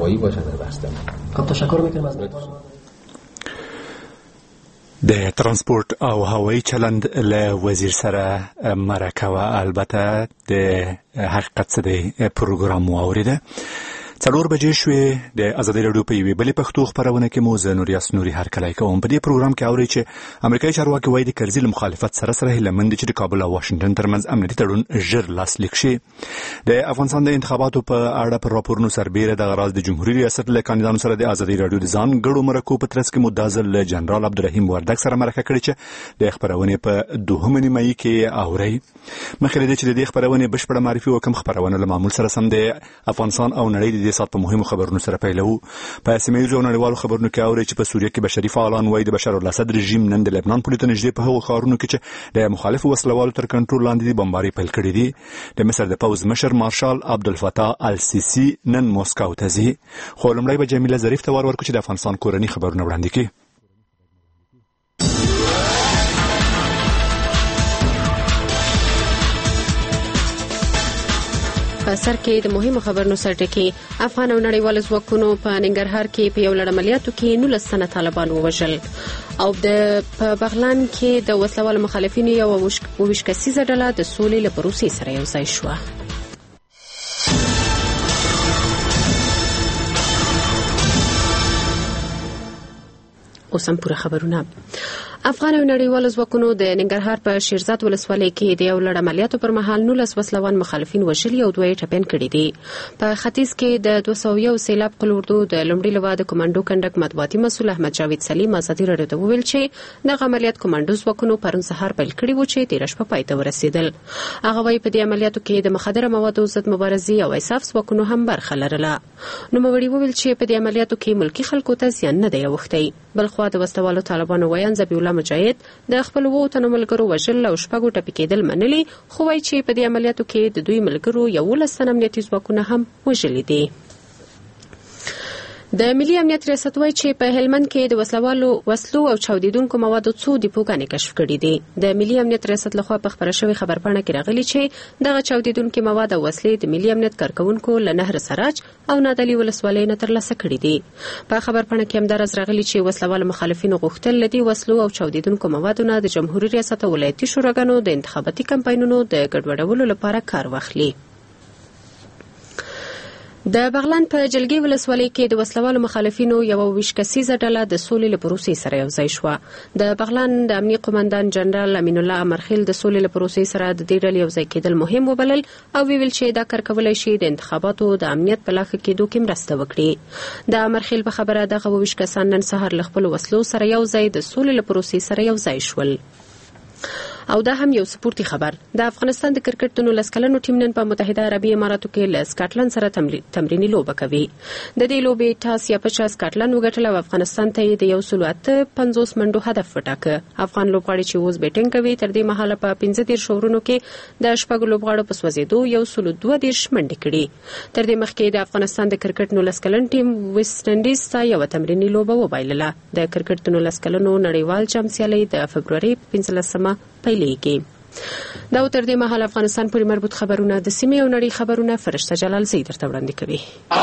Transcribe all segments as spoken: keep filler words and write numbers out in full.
هوایی باشن در بستن. خب تشکر میکنم از د ترانسپورت او هوایی چلند له وزیر سره مرکه و البته د حقیقت څه دی پروګرام واوریده. څلور بجې شوې د ازادي راډیو په یوې بلې پښتو خپرونه کې مو زه نوریاس نوري هرکلی کوم. په دې پروګرام کې اورئ چې امریکایي چارواکي وایي د کرزي له مخالفت سره سره هیله مند چې د کابل او واشنګټن ترمنځ امنیتي تړون ژر لاسلیک شي. د افغانستان د انتخاباتو په اړه پر راپورونو سربیره د غراز د جمهوریت ریاست له کاندیدانو سره د ازادي راډیو د ځانګړو مرکو په ترڅ کې مو دا ځل له جنرال عبدالرحیم وردګ سره مرکه کړې چې د خپرونې په دوهمه نیمایي کې اورئ. مخکې له دې چې د دې خپرونې بشپړه معرفي وکم، خپرونه له معمول سره سم د افغانستان او نړۍ د دې سات په مهمو خبرونو سره پیلو. په سیمه ییزو نړیوالو خبرونو کې اوري چې په سوریه کې بشري فعالان وایي د بشار الاسد رژیم نن د لبنان پولې ته نږدې په هغو ښارونو کې چې د مخالفو وسلوالو تر کنټرول لاندې دي بمباري پیل کړي دي. د مصر د پوځ مشر مارشال عبدالفتاح السیسی نن موسکو ته ځي. خو لومړی به جمیله ظریف ته ور ورکړو چې د افغانستان کورني خبرونه وړاندې کړي. په سر کې د مهمو خبرونو سرټکی. افغان او نړیوال ځواکونو په ننګرهار کې په یو لړ عملیاتو کې نولس تنه طالبان ووژل او د په بغلان کې د وسلوال مخالفینو یو ویشت کسیزه ډله د سولې له پروسې سره یو ځای شوه. اوس هم پوره خبرونه. افغان او نړیوال ځواکونو د ننګرهار په شیرزاد ولسوالۍ کې د یو لړ عملیاتو پر مهال نولس وسلوان مخالفین وژلي او دوه یې ټپیان کړي دي. په ختیځ کې د دوه سوه یو سیلاب قل اردو د لومړي لوا د کمانډو کنډک مطبوعاتي مسؤل احمد جاوید سلیم ازادي راډیو ته وویل چې دغه عملیات کمانډو ځواکونو پرون سهار پیل کړي وو چې تېره شپه پای ته ورسېدل. هغه وایي په دې عملیاتو کې د مخدره موادو ضد مبارزې او انصاف ځواکونو هم برخه لرله. نوموړي وویل چې په دې عملیاتو کې ملکي خلکو ته زیان نه دی اوښتی. بلخوا د وسلوالو طالبانو ویان ذبیح الله مجاهد د خپل وو تنو ملګرو وژل او شپږو ټپي کېدل منلي، خو وایي چې په دې عملیاتو کې د دوی ملګرو یولس تنه امنیتي ځواکونه هم وژلي دي. د ملي امنیت ریاست وایي چې په هلمند کې د وسلوالو وسلو او چاودیدونکو موادو څو دیپوګانې کشف کړي دي. د ملي امنیت ریاست لخوا په خبره شوې خبرپاڼه کې راغلي چې دغه چاودیدونکي مواد او وسلې د ملي امنیت کارکونکو له نهر سراج او نادعلي ولسوالۍ نه ترلاسه کړي دي. په خبرپاڼه کې همدارس راغلي چې وسلوال مخالفینو غوښتل لدی وسلو او چاودیدونکو موادو نه د جمهوریت ریاست او ولایتي شوراګانو د انتخاباتي کمپاینونو د ګډوډولو لپاره کار واخلي. د بغلان په جلګي ولسوالۍ کې د وسلوالو مخالفینو یو ویشت کسیزه ډله د سولې له پروسې سره یو ځای شوه. د بغلان د امنیه قومندان جنرال امین الله امرخیل د سولې له پروسې سره د دې ډلې یو ځای کېدل مهم وبلل او ویل چې دا کار کولی شي د انتخاباتو د امنیت په لا ښه کېدو کې مرسته وکړي. د امرخیل په خبره دغه ویشت کسان نن سهار له خپلو وسلو سره یو ځای د سولې له پروسې سره یو ځای شول. او دا هم یو سپورتي خبر. د افغانستان د کرکټ د نولس کلنو ټیم نن په متحده عربي اماراتو کې له سکاټلند سره تمریني لوبه کوي. د دې لوبې ټاس یا پچا سکاټلند وګټل او افغانستان ته د یو سل اته پنځوس منډو هدف وټاکه. افغان لوبغاړي چې اوس بیټینګ کوي تر دې مهاله په پنځه دېرش اوورونو کې د شپږ لوبغاړو په سوځېدو یو سل دوه دېرش منډې کړي. تر دې مخکې د افغانستان د کرکټ نولس کلن ټیم ویسټ انډیز ته یو تمریني لوبه وبایلله. د کرکټ د نولس کلنو نړیوال جام سیالۍ د فبروري پنځلسمه پیلېږي. دا تر دې مهال افغانستان پورې مربوط خبرونه د سیمې او نړۍ خبرونه فرشته جلال زی درته وړاندې کوي.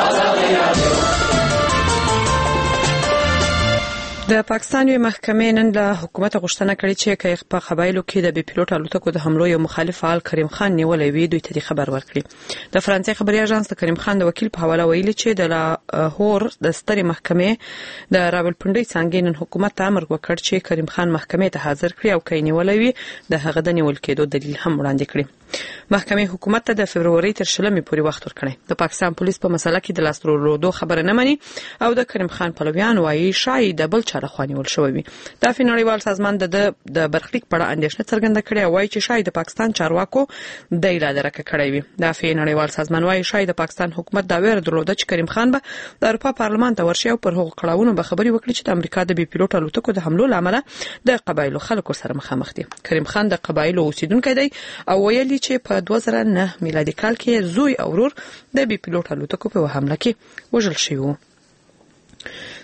د پاکستان یو محکمې نن له حکومت غوښتنه کړې چې په قبایلو کې د بي پیلوټ الوتکو د حملو یو مخالف فعال کریم خان نیولې وي دوی ته خبر ورکړي. د فرانسې خبري اژانس د کریم خان د وکیل په حواله ویلي چې د لاهور د سترې محکمې د راولپنډي څنګه نن حکومت ته امر وکړ چې کریم خان محکمې ته حاضر کړي او کین نیولې وي د هغه د نیول کېدو دلیل هم وړاندې کړي. محکمې حکومت ته د فبروري تر شلمې پورې وخت ورکړی. د پاکستان پولیس په مسله کې د لاس ورودو خبره نه مني او د کریم خان پلویان وایي شاید د بل چا لخوا نیول شوی وي. د نړیوال سازمان د د برخلیک په اړه اندېښنه څرګنده کړې او وایي چې شاید د پاکستان چارواکو د اراده راکړه کړې وي. د نړیوال سازمان وایي شاید د پاکستان حکومت دا ویره درلوده چې کریم خان به د اروپا پارلمان ته ورشي او پر هغو کړهونو به خبري وکړي چې د امریکا د بي پیلوټ الوتکو د حملو لامل د قبایلو خلکو سره مخامخ دي. کریم خان د قبایلو اوسیدونکی دی او ویلي چې په دوه زره نه میلادي کال کې زوی او ورور د بي پیلوټ الوتکو په حمله کې وژل شوی وو.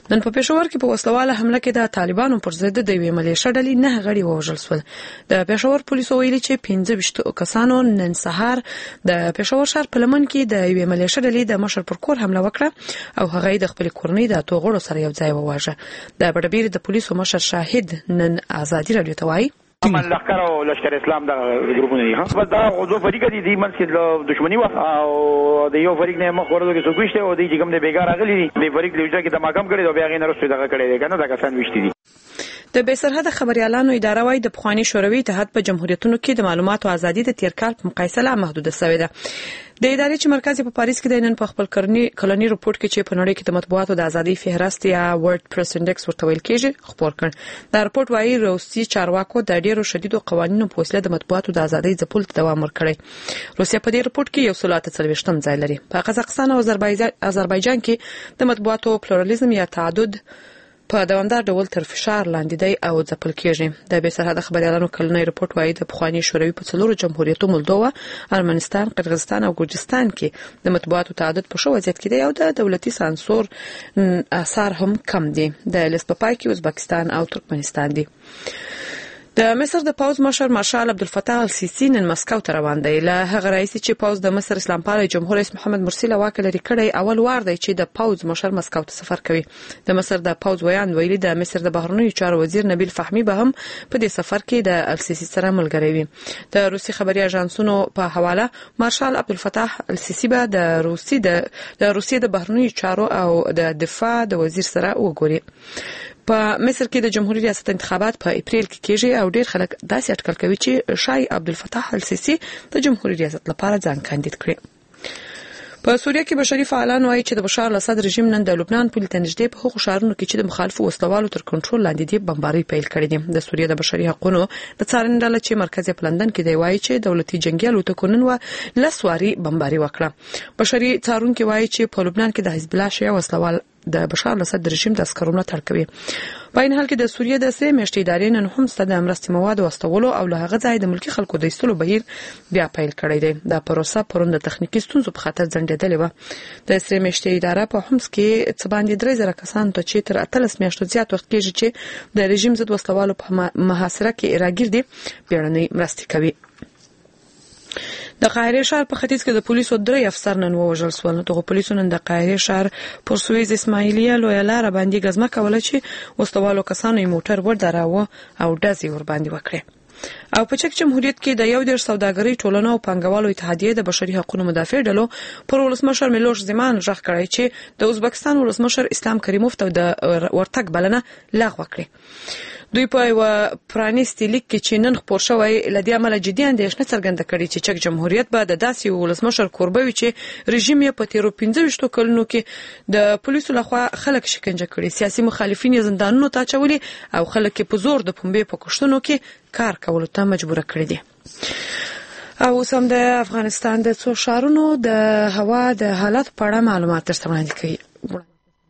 نن په پېښور کې په وسلواله حمله کې د طالبانو پر ضد د یوې ملیشیا ډلې نه غړي ووژل شول. د پېښور پولیسو ویلي چې پنځه ویشت کسانو نن سهار د پېښور ښار په لمن کې د یوې ملیشیا ډلې د مشر پر کور حمله وکړه او هغه د خپل کورنۍ د اتو غړو سره یو ځای وواژه. د بډبیر د پولیسو مشر شاهد نن آزادي رادیو ته وایي من لخر او لشکر اسلام د ګروپونه دي. ها بس دا غوډو فریق دي د منځ کې د دښمنی و او د یو فریق نه مخ ورته کې سګوشته او د چې کوم د بیګار غلي دي د فریق لوجا کې د ماکم کړي او بیا غي نه رسو دغه کړي دي کنه دا کسان وشتي دي. د بیسرحد خبريالانو اداره وايي د پخوانی شوروي اتحاد په جمهوریتونو کې د معلوماتو ازادي د تیر کال په مقایسه لا محدوده شوې ده. د ادارې چې مرکز په پاریس کې د نن په خپل کلنی کلنی رپورت کې چې په نړۍ کې د مطبوعاتو د ازادي فهرست یا ورلد پریس انډیکس ورته ویل کېږي خبر کړ. دا رپورت وايي روسي چارواکو د ډیرو شدیدو قوانینو په وسیله د مطبوعاتو د ازادي ځپل دوام ورکړي. روسیا په دې رپورت کې یو سل اته څلوېښتم ځای لري. په قزاقستان او آذربایجان کې د مطبوعاتو پلورالېزم یا تعدد په دوامدار ډول تر فشار لاندې دی او ځپل کېږي. د بیسرحد خبريالانو کلنی رپورت وايي د پخوانی شوروي په څلورو جمهوریتونو مولدووا، ارمنستان، قرغیزستان او ګرجستان کې د مطبوعاتو تعدد په شو وضعیت کې دی او د دولتي سانسور اثار هم کم دي. د لیست په پای کې ازبکستان او ترکمنستان دي. د مصر د پاوز مشر مارشال عبدالفتاح السیسی نن مسکو ته روان دی. له هغه رئیس چې پاوز د مصر اسلام پالي جمهور رئیس محمد مرسي له واک لري کړی اول وار دی چې د پاوز مشر مسکو ته سفر کوي. د مصر د پاوز ویان ویلي د مصر د بهرنیو چارو وزیر نبیل فهمي به هم په دې سفر کې د السیسی سره ملګری وي. د روسي خبري اژانسونو په حواله مارشال عبدالفتاح السیسی به د روسي د د روسي د بهرنیو چارو او د دفاع د وزیر سره وګوري. په مصر کې د جمهوریت ریاست انتخابات په اپریل کې کېږي او ډېر خلک داسې اټکل کوي چې شای عبدالفتاح السیسی د جمهوریت ریاست لپاره ځان کاندید کړي. په سوریه کې بشري فعالان وایي چې د بشار الاسد رژیم نن د لبنان پولې ته نږدې په هغو ښارونو کې چې د مخالفو وسلوالو تر کنټرول لاندې دي بمبارۍ پیل کړې دي. د سوریه د بشري حقوقو د څارنې ډله چې مرکز په لندن کې دی وایي چې دولتي جنگي الوتکو نن و لسواري بمبارۍ وکړه. بشري څارونکو وایي چې په لبنان کې د حزب الله شیعه وسلوال د بشار الاسد رژیم د عسکرونو تړ کوي. په این حال کې د سوریه د سه میاشتې ادارې نن هم ستاسو د مرستې مواد واستولو او له هغه ځای د ملکی خلکو د ایستلو بهیر بیا پیل کړی دی. دا پروسه پروند د تخنیکی ستونزو په خاطر ځنډېدلې و. د سه میاشتې اداره په همس کې څه باندې درې زره کسان ته چې تر اتلس میاشتو زیات وخت کېږي چې د رژیم ضد وسلوالو په محاصره کې راګیر دي بیړنۍ مرستې کوي. د قاهره ښار په ختیځ کې د پولیسو درې افسر نن ووژل شول. دغه پولیسو نن د قاهره ښار پر سویز اسماعیلیه لوی لار باندې غزمه کوله چې وسوالو کسانو یې موټر وردراوه او ډزې ور باندې وکړي. او په چک جمهوریت کې د یو ډیر سوداګرۍ ټولنو او پنګوالو اتحادیه د بشري حقوقو مدافع ډلو پر ولسمشر میلوش زمان ژغ کړی چې د ازبکستان ولسمشر اسلام کریموف ته د ورتګ بلنه لغوه کړي. دوی په یو پرانیستي لیک کې چې نن خبر شوی لدی عمل جدي اندېښنه څرګنده کړې چې چک جمهوریت به د داسې ولسمشر کوربوي چې رژیم یې په تیرو پنځه ویشت کلونو کې د پولیسو لخوا خلک شکنجه کړي، سیاسي مخالفین یې زندانونو ته اچولي او خلک په زور د پنبې په کښتونو کې کار کولو ته مجبور کړي دي. او سم د افغانستان د څو ښارونو د هوا د حالت په اړه معلومات ترته وړاندې کوي.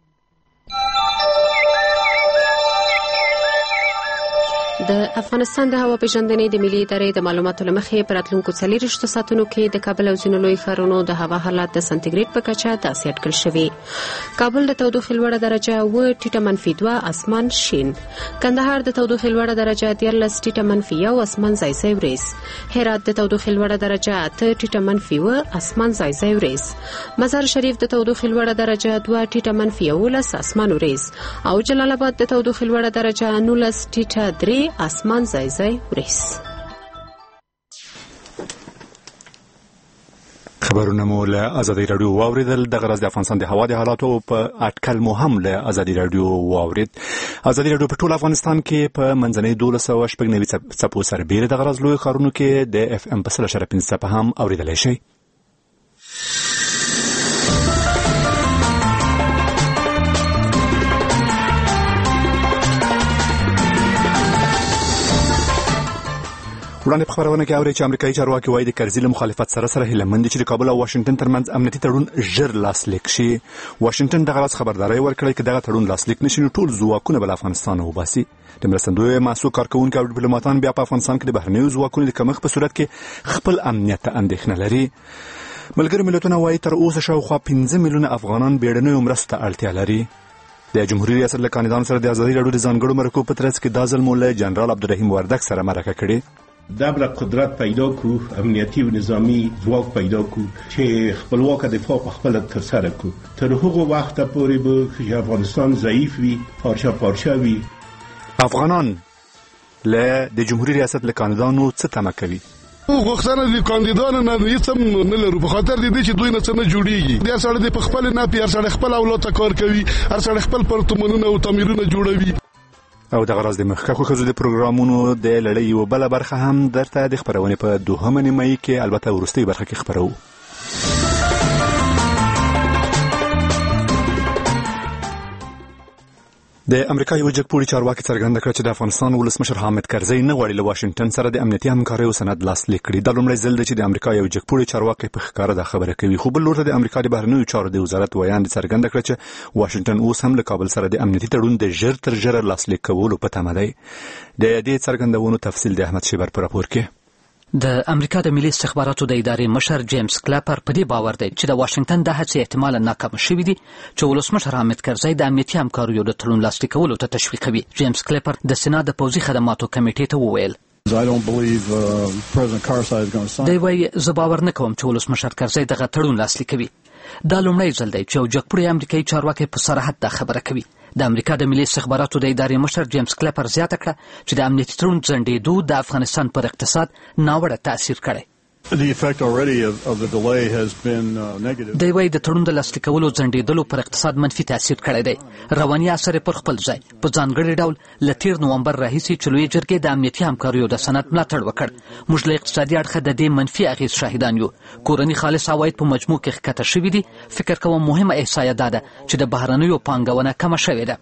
د افغانستان د هوا پیژندنې د ملي ادارې د معلوماتو لمخې په راتلونکو څلوېښتو ساعتونو کې د کابل او ځینو لویو ښارونو د هوا حالات د سانتیګریډ په کچه داسې اټکل شوي. کابل د تودوخې لوړه درجه اوه ټیټه منفي دوه اسمان شین، کندهار د تودوخې لوړه درجه دیارلس ټیټه منفي یو اسمان ځای ځای وریځ، هرات د تودوخې لوړه درجه اته ټیټه منفي اوه اسمان ځای ځای وریځ، مزار شریف د تودوخې لوړه درجه دوه ټیټه منفي یولس اسمان وریځ او جلال آباد د تودوخې لوړه درجه نولس ټیټه درې اسمان ځای ځای وریځ. خبرونه مو له ازادي رادیو واوریدل. د غرض د افغانستان د هوا د حالاتو په اټکل مو هم له ازادي رادیو واورید. ازادي رادیو په ټول افغانستان کې په منځنۍ دولس سوه شپږ نوي څپو سربېره د غرض لوی ښارونو کې د اف ام په سل اشاریه پنځه څپه هم اوریدلی شئ. وړاندې په خبرونه کې اوري چې امریکایي چارواکي وايي د کرزي له مخالفت سره سره هیله مند چې د کابل او واشنگټن ترمنځ امنیتي تړون ژر لاسلیک شي. واشنگټن دغه راز خبرداري ورکړې چې دغه تړون لاسلیک نشي نو ټول ځواکونه بل افغانستان وباسي. د مرستندوی مسؤل کارکونکو او ډیپلوماټان بیا په افغانستان کې د بهرنیو ځواکونو د کمښت په صورت کې خپل امنیت ته اندېښنه لري. ملګري ملتونه وايي تر اوسه شاوخوا پنځه میلیونه افغانان بیړنیو مرستو ته اړتیا لري. د جمهوریت ریاست له کاندیدانو سره د ازادي راډیو د ځانګړو مرکو په ترڅ کې دا ځل مو له جنرال عبدالرحیم وردک سره مرکه کړې. دبل قدرت پیدا کو، امنیتی و نظامی ځواک پیدا کو چې خپلواک دفاع په خپل ترسره کو. تر هغه وخت پورې به افغانستان ضعیف وي، پارچه پارچه وي. افغانان له د جمهوریت ریاست له کاندیدانو څه تمه کوي؟ وختونه د کاندیدانو نه هیڅ هم نه لرو، په خاطر دې چې دوی نه څه نه جوړیږي. د سړی د خپل نه پیار سړی خپل اولاد ته کار کوي، هر سړی خپل پرتمنونه او تعمیرونه جوړوي. او د غراض د مخکښو ښځو د پروګرامونو د لړۍ یوه بله برخه هم درته د خپرونې په دوهمه نیمایي کې البته وروستۍ برخه کې خپروو. د امریکا یو جګپوړي چارواکي څرګنده کړه چې د افغانستان ولسمشر حامد کرزي نه غواړي له واشنگټن سره د امنیتي همکاریو سند لاسلیک کړي. دا لومړی ځل دی چې د امریکا یو جګپوړي چارواکي په ښکاره دا خبره کوي. خو بل لور ته د امریکا د بهرنیو چارو د وزارت ویاند څرګنده کړه چې واشنگټن اوس هم له کابل سره د امنیتي تړون د ژر تر ژره لاسلیک کولو په تمه دی. د دې څرګندونو تفصیل د احمد شیبر په راپور کې. د امریکا د ملي استخباراتو د ادارې مشر جیمز کلیپر په دې باور دی چې د واشنگټن د هڅې احتمالاً ناکام شوي دي چې ولسمشر حامد کرزي د امنیتي همکاریو د تړون لاسلیکولو ته تشویقوي. جیمز کلیپر د سنا د پوځي خدماتو کمیټې ته وویل دی وايي زه باور نه کوم چې ولسمشر کرزي دغه تړون لاسلیکوي. دا لومړی ځل دی چې یو جګپوړی امریکایي چارواکی په صراحت دا خبره کوي. د امریکا د ملي استخباراتو د ادارې مشر جیمز کلیپر زیاته کړه چې د امنیتي تړون ځنډېدو د افغانستان پر اقتصاد ناوړه تاثیر کړی. دی وايي د تړون د لاسلیکولو ځنډېدلو پر اقتصاد منفي تاثیر کړی دی. رواني اثر په خپل ځای په ځانګړي ډول له تیر نومبر راهیسې چې لویې جرګې د امنیتي همکاریو د سند ملاتړ وکړ. موږ له اقتصادي اړخه د دې منفي اغېز شاهدان یو. کورني خالص عواید په مجموع کې ښکته شوي دي. فکر کوم مهمه احصایه دا ده چې د بهرنیو پانګونه کمه شوې ده.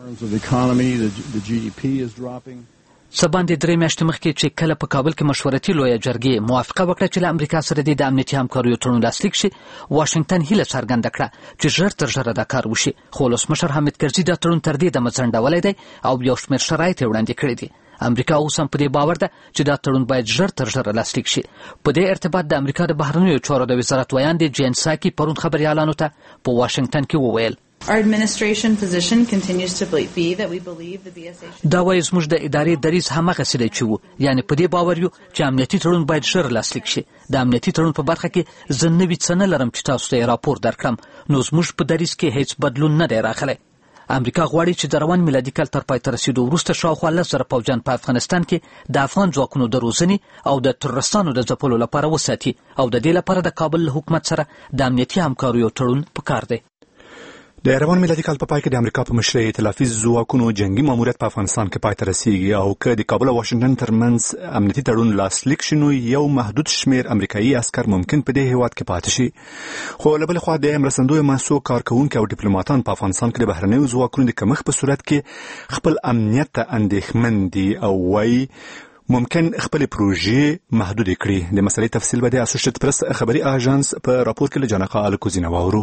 څه باندې درې میاشتې مخکې چې کله په کابل کې مشورتي لویه جرګې موافقه وکړه چې له امریکا سره د امنیتي همکاریو تړون لاسلیک شي، واشنګټن هیله څرګنده کړه چې ژر تر ژره دا کار وشي. خو ولسمشر حامد کرزي دا تړون تر دې دمه ځنډولی دی او یو شمېر شرایط یې وړاندې کړي دي. امریکا اوس هم په دې باور ده چې دا تړون باید ژر تر ژره لاسلیک شي. په دې ارتباط د امریکا د بهرنیو چارو د وزارت ویاند جین ساکي پرون خبریالانو ته په واشنګټن کې وویل Our administration position continues to be that we believe the B S A دا وایي زموږ د ادارې دریځ هماغسې دی چې وو، یعنې په دې باور یو چې امنیتي تړون باید ژر لاسلیک شي. د امنیتي تړون په برخه کې زه نوي څه نه لرم چې تاسو ته یې راپور درکړم، نو زموږ په دریځ کې هیڅ بدلون نه دی راغلی. امریکا غواړي چې د روان میلادي کال تر پای ته رسیدو وروسته شاوخوا لس زره پوځیان په افغانستان کې د افغان ځواکونو د روزنې او د ترورستانو د ځپلو لپاره وساتي او د دې لپاره د کابل له حکومت سره د امنیتي همکاریو تړون پکار دی. د روان میلادي کال په پای کې د امریکا په مشرۍ ائتلافي ځواکونو جنگي ماموریت په افغانستان کې پای ته رسیږي او که د کابل او واشنګټن ترمنځ امنیتي تړون لاسلیک شي نو یو محدود شمېر امریکایي عسکر ممکن په دې هیواد کې پاتې شي. خو له بلې خوا د مرستندویو محصو کارکوونکي او ډیپلوماتان په افغانستان کې د بهرنیو ځواکونو د کمښت په صورت کې خپل امنیت ته اندېښمن دي او وایي ممکن خپل پروژې محدود کړي. د مسلې تفصیل به د اسوسییټډ پریس خبري اژانس په راپور کې له جنقه الکوزینه واورو.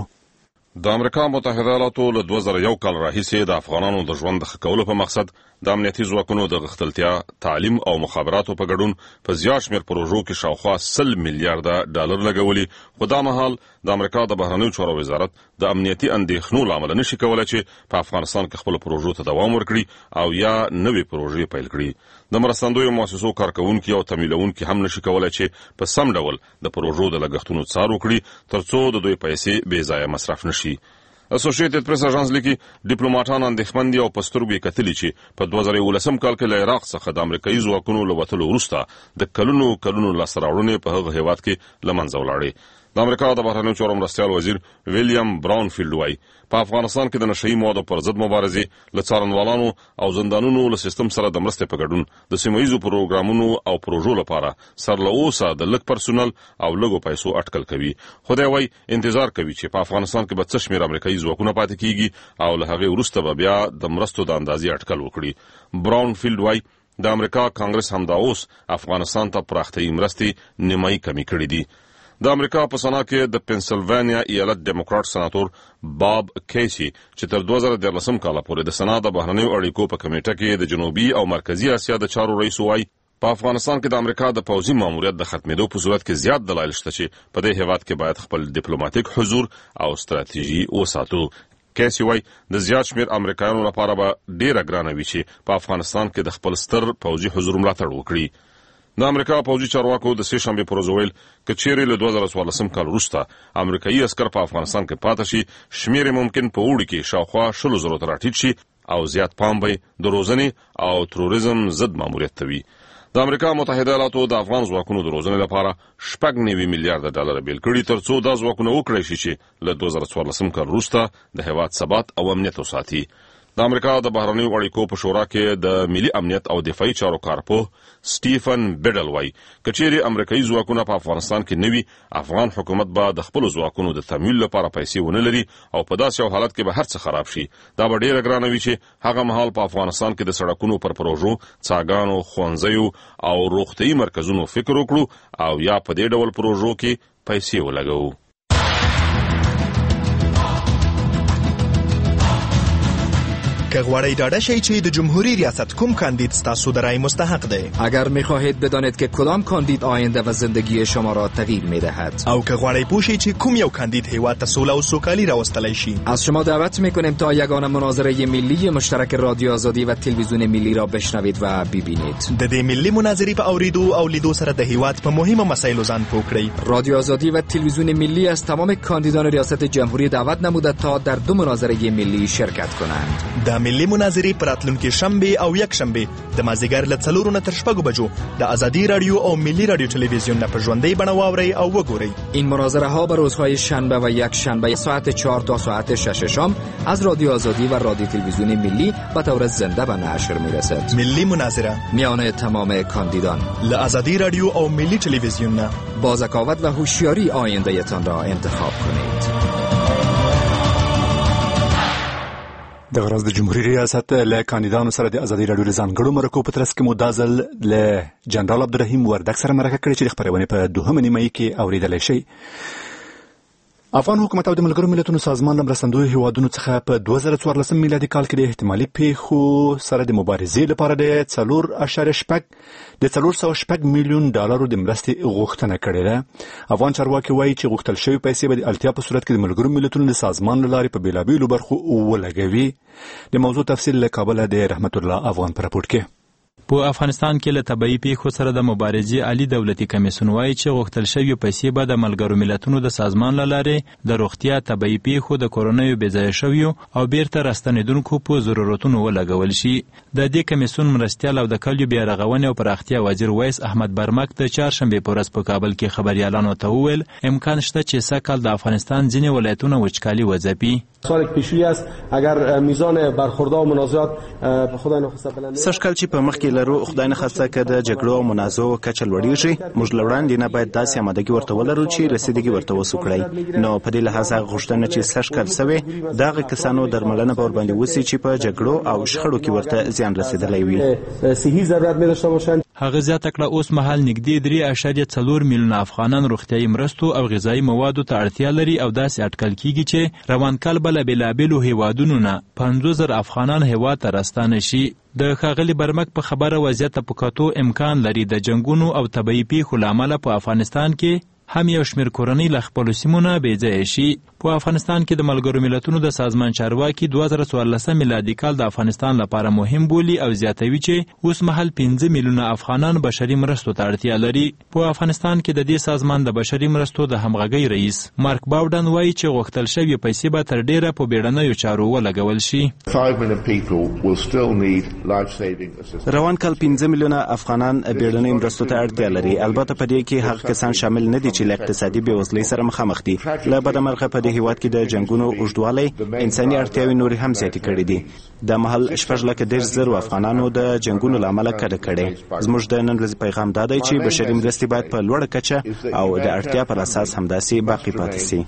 د امریکا متحده ایالاتو له دوه زره یو کال راهیسې د افغانانو د ژوند د ښه کولو په مقصد د امنیتي ځواکونو د غښتلتیا، تعلیم او مخابراتو په ګډون په زیات شمېر پروژو کې شاوخوا سل میلیارډه ډالر لګولي. خو دا مهال د امریکا د بهرنیو چارو وزارت د امنیتي اندېښنو له امله نشي کولی چې په افغانستان کې خپلو پروژو ته دوام ورکړي او یا نوې پروژې پیل کړي. د مرستندویو مؤسسو کارکوونکي او تمویلونکي هم نشي کولی چې په سم ډول د پروژو د لګښتونو څار وکړي تر څو د دوی پیسې بې ځایه مصرف نشي. اسوسییټډ پریس اژانس لیکي ډیپلوماټان اندېښمن دي او په سترګو یې کتلي چې په دوه زره یولسم کال کې له عراق څخه د امریکایي ځواکونو له وتلو وروسته د کلونو کلونو لاسته راوړنې په هغه هیواد کې له منځه ولاړې. د امریکا د بهرنیو چارو مرستیال وزیر ویلیام براونفیلډ وایي په افغانستان کې د نشهیي موادو پر ضد مبارزې له څارنوالانو او زندانونو له سیستم سره د مرستې په ګډون د سیمه ییزو پروګرامونو او پروژو لپاره سر له اوسه د لږ پرسونل او لږو پیسو اټکل کوي. خو دی وایي انتظار کوي چې په افغانستان کې به څه شمېر امریکایي ځواکونه پاتې کیږي او له هغې وروسته به بیا د مرستو د اندازې اټکل وکړي. براونفیلډ وایي د امریکا کانګرس همدا اوس افغانستان ته پراختیایي مرستې نیمایي کمې کړي دي. د امریکا په سنا کې د پنسلوانیا ایالت ډیموکراټ سناتور باب کیسی چې تر دوه زره دیارلسم کاله پورې د سنا د بهرنیو اړیکو په کمیټه کې د جنوبي او مرکزي اسیا د چارو رئیس وایي په افغانستان کې د امریکا د پوځي ماموریت د ختمېدو په صورت کې زیات دلایل شته چې په دې هیواد کې باید خپل ډیپلوماټیک حضور او ستراتیژي وساتو. کیسی وای د زیات شمیر امریکایانو لپاره به ډیره ګرانه وي چې په افغانستان کې د خپل ستر پوځي حضور ملاتړ وکړي. د امریکا پوځي چارواکو د سې شنبې پر ورځ ویل چې چیرې له دوه زره څوارلسم کال وروسته امریکایي عسکر په افغانستان کې پاتې شي شمیر ممکن په اوړي کې شاوخوا شلو زرو ته راټیټ شي او زیات پام به د روزنې او تروریزم ضد ماموریت ته وي. د امریکا متحده ایالاتو د افغان ځواکونو د روزنې لپاره شپږ نوي میلیارډ ډالر بیل کړي ترڅو دا ځواکونه وکړي شي چې له دوه زره څوارلسم کال وروسته د هیواد ثبات او امنیت وساتي. د امریکا د بهرنیو اړیکو په شورا کې د ملي امنیت او دفاعي چارو کارپوه سټیفن بیډل وایي که چیرې امریکایي ځواکونه په افغانستان کې نه وي افغان حکومت به د خپلو ځواکونو د تمویل لپاره پیسې ونه لري او په داسې یو حالت کې به هر څه خراب شي. دا به ډیره ګرانه وي چې هغه مهال په افغانستان کې د سړکونو پر پروژو څاګانو ښوونځیو او روغتیايي مرکزونو فکر وکړو او یا په دې ډول پروژو کې پیسې ولګوو. که غواړی ډاډه شئ چې د جمهوری ریاست کوم کاندید ستاسو د رای مستحق دی. اگر میخواهید بدانید که کدام کاندید آینده و زندگی شما را تغییر میدهد او که غواړی پوه شئ چې کوم یو کاندید هیواد ته سوله او سوکالي راوستلی شي. از شما دعوت میکنیم تا یگانه مناظره ملی مشترک رادیو آزادی و تلویزیون ملی را بشنوید و ببینید. د دې ملی مناظرې په اوریدو او لیدو سره د هیواد په مهمه مسایلو ځان پوه کړئ. رادیو آزادی و تلویزیون ملی از تمام کاندیدان ریاست جمهوری دعوت نموده تا در دو مناظره ملی شرکت کنند. د ملی مناظرې په راتلونکي شنبه او یک شنبه د مازدیګر له څلورو نه تر شپږو بجو د آزادی رادیو او ملی رادیو تلویزیون نه په ژوندۍ بڼه واورئ او وګورئ. این مناظره ها به روزهای شنبه و یک شنبه ساعت چهار تا ساعت شش شام از رادیو آزادی و رادیو تلویزیون ملی به طور زنده به نشر میرسد. ملی مناظره میان تمام کاندیدان له آزادی رادیو او ملی تلویزیون نه با ذکاوت و هوشیاری آینده تان را انتخاب کنید. د غرض د جمهوریت ریاست له کاندیدانو سره د ازادي رادیو ځانګړو مرکو په ترڅ کې مو دا ځل له جنرال عبدالرحیم وردګ سره مرکه کړې چې د خپرونې په دوهمه نیمایي کې اورېدلی شئ. افغان حکومت او د ملګرو ملتونو سازمان له مرستندویو هیوادونو څخه په دوه زره څوارلسم میلادي کال کې د احتمالي پیښو سره د مبارزې لپاره د څلور اعشاریه شپږ د څلور سوه شپږ میلیون ډالرو د مرستې غوښتنه کړې ده. افغان چارواکي وایي چې غوښتل شوې پیسې به د اړتیا په صورت کې د ملګرو ملتونو د سازمان له لارې په بېلابېلو برخو ولګوي. د موضوع تفصیل له کابله د رحمت الله افغان په راپورټ کې. په افغانستان کې له طبيعي پیښو سره د مبارزې عالی دولتي کمیسیون وایي چې غوښتل شوی پیسې به د ملګرو ملتونو د سازمان له لارې د روغتیا طبيعي پیښو د کورونایي بېځایه شویو او بیرته راستنیدونکو په ضرورتونو ولګول شي. د دې کمیسیون مرستیال او د کلیو بیا رغونې او پراختیا وزیر ویس احمد برمک د چهارشنبې په ورځ په کابل کې خبريالانو ته وویل امکان شته چې سږ د افغانستان ځینې ولایتونه وچکالي وځپي. سوال پیشویی است اگر میزان برخوردها و منازعات به خدای نخواسته بلند سږ کال چې په مخ کې لرو خدای نخواسته که د جګړو او منازعو کچه لوړیږي موږ له وړاندې نه باید داسې آمادګي ورته ولرو چې رسیدګي ورته وسو کړئ. نو په دې لحاظ هغه غوښتنه چې سږ کال سوې دغه کسانو درملنه به ورباندې وسي چې په جګړو او شخړو کې ورته زیان رسېدلی وي. صحي ضرورت می داشته باشند. هغه زیاته کړه اوس مهال نږدې درې اعشاریه څلور میلیونه افغانان روغتیايي مرستو او غذایي موادو ته اړتیا لري او داسې اټکل کیږي چې روان کال به له بېلابېلو هیوادونو نه پنځوس زره افغانان هیواد ته راستانه شي. د ښاغلي برمک په خبره وضعیت ته په کتو امکان لري د جنګونو او طبیعي پیښو له امله په افغانستان کې هم یو شمېر کورنۍ له خپلو سیمونه بېځایه شي. په افغانستان کې د ملګرو ملتونو د سازمان چارواکي دوه زره څوارلسم میلادي کال د افغانستان لپاره مهم بولي او زیاتوي چې اوس مهال پنځه میلیونه افغانان بشري مرستو ته اړتیا لري. په افغانستان کې د دې سازمان د بشري مرستو د همغږۍ رئیس مارک باوډن وایي چې غوښتل شوې پیسې به تر ډیره په بیړنیو چارو ولګول شي. روان کال پنځه میلیونه افغانان بیړنیو مرستو ته اړتیا لري. البته په دې کې هغه کسان شامل نه دي چې له اقتصادي بېوزلۍ سره مخامخ دي. له بدمرغه په دې هیواد کې د جنګونو اوږدوالی انساني اړتیاوې نورې هم زیاتې کړې دي. د مهال شپږ لکه دېرش زرو افغانانو د جنګونو له امله کډه کړې. زموږ د نن ورځې پیغام دا دی چې بشري مرستې باید په لوړه کچه او د اړتیا پر اساس همداسې باقي پاتې سي.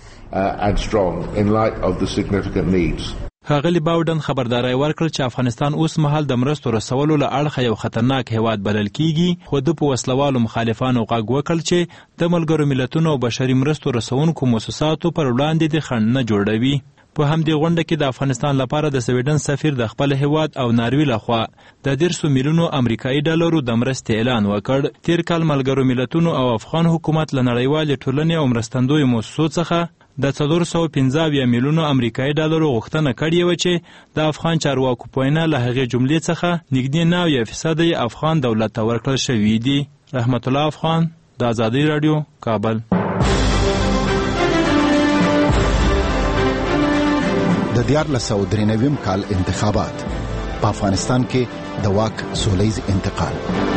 ښاغلي باوډن خبرداری ورکړ چې افغانستان اوس مهال د مرستو رسولو له اړخه یو خطرناک هیواد بلل کیږي، خو د په وسلوالو مخالفانو غږ وکړ چې د ملګرو ملتونو او بشري مرستو رسونکو مؤسساتو پر وړاندې د خنډ نه جوړوي. په همدې غونډه کې د افغانستان لپاره د سویډن سفیر د خپل هیواد او ناروې لخوا د دېرشو میلیونو امریکایي ډالرو د مرستې اعلان وکړ. تیر کال ملګرو ملتونو او افغان حکومت له نړیوالې ټولنې او مرستندویو مؤسسو څخه د څلور سوه پنځه اویا میلیونو امریکایي ډالرو غوښتنه کړې وه چې د افغان چارواکو په وینا له هغې جملې څخه نږدې نهه اویا فیصده یې افغان دولت ته ورکړل شوي دي. رحمت الله افغان، د ازادۍ راډیو، کابل. د دیارلس سوه درې نوي کال انتخابات په افغانستان کې د واک سولیز انتقال.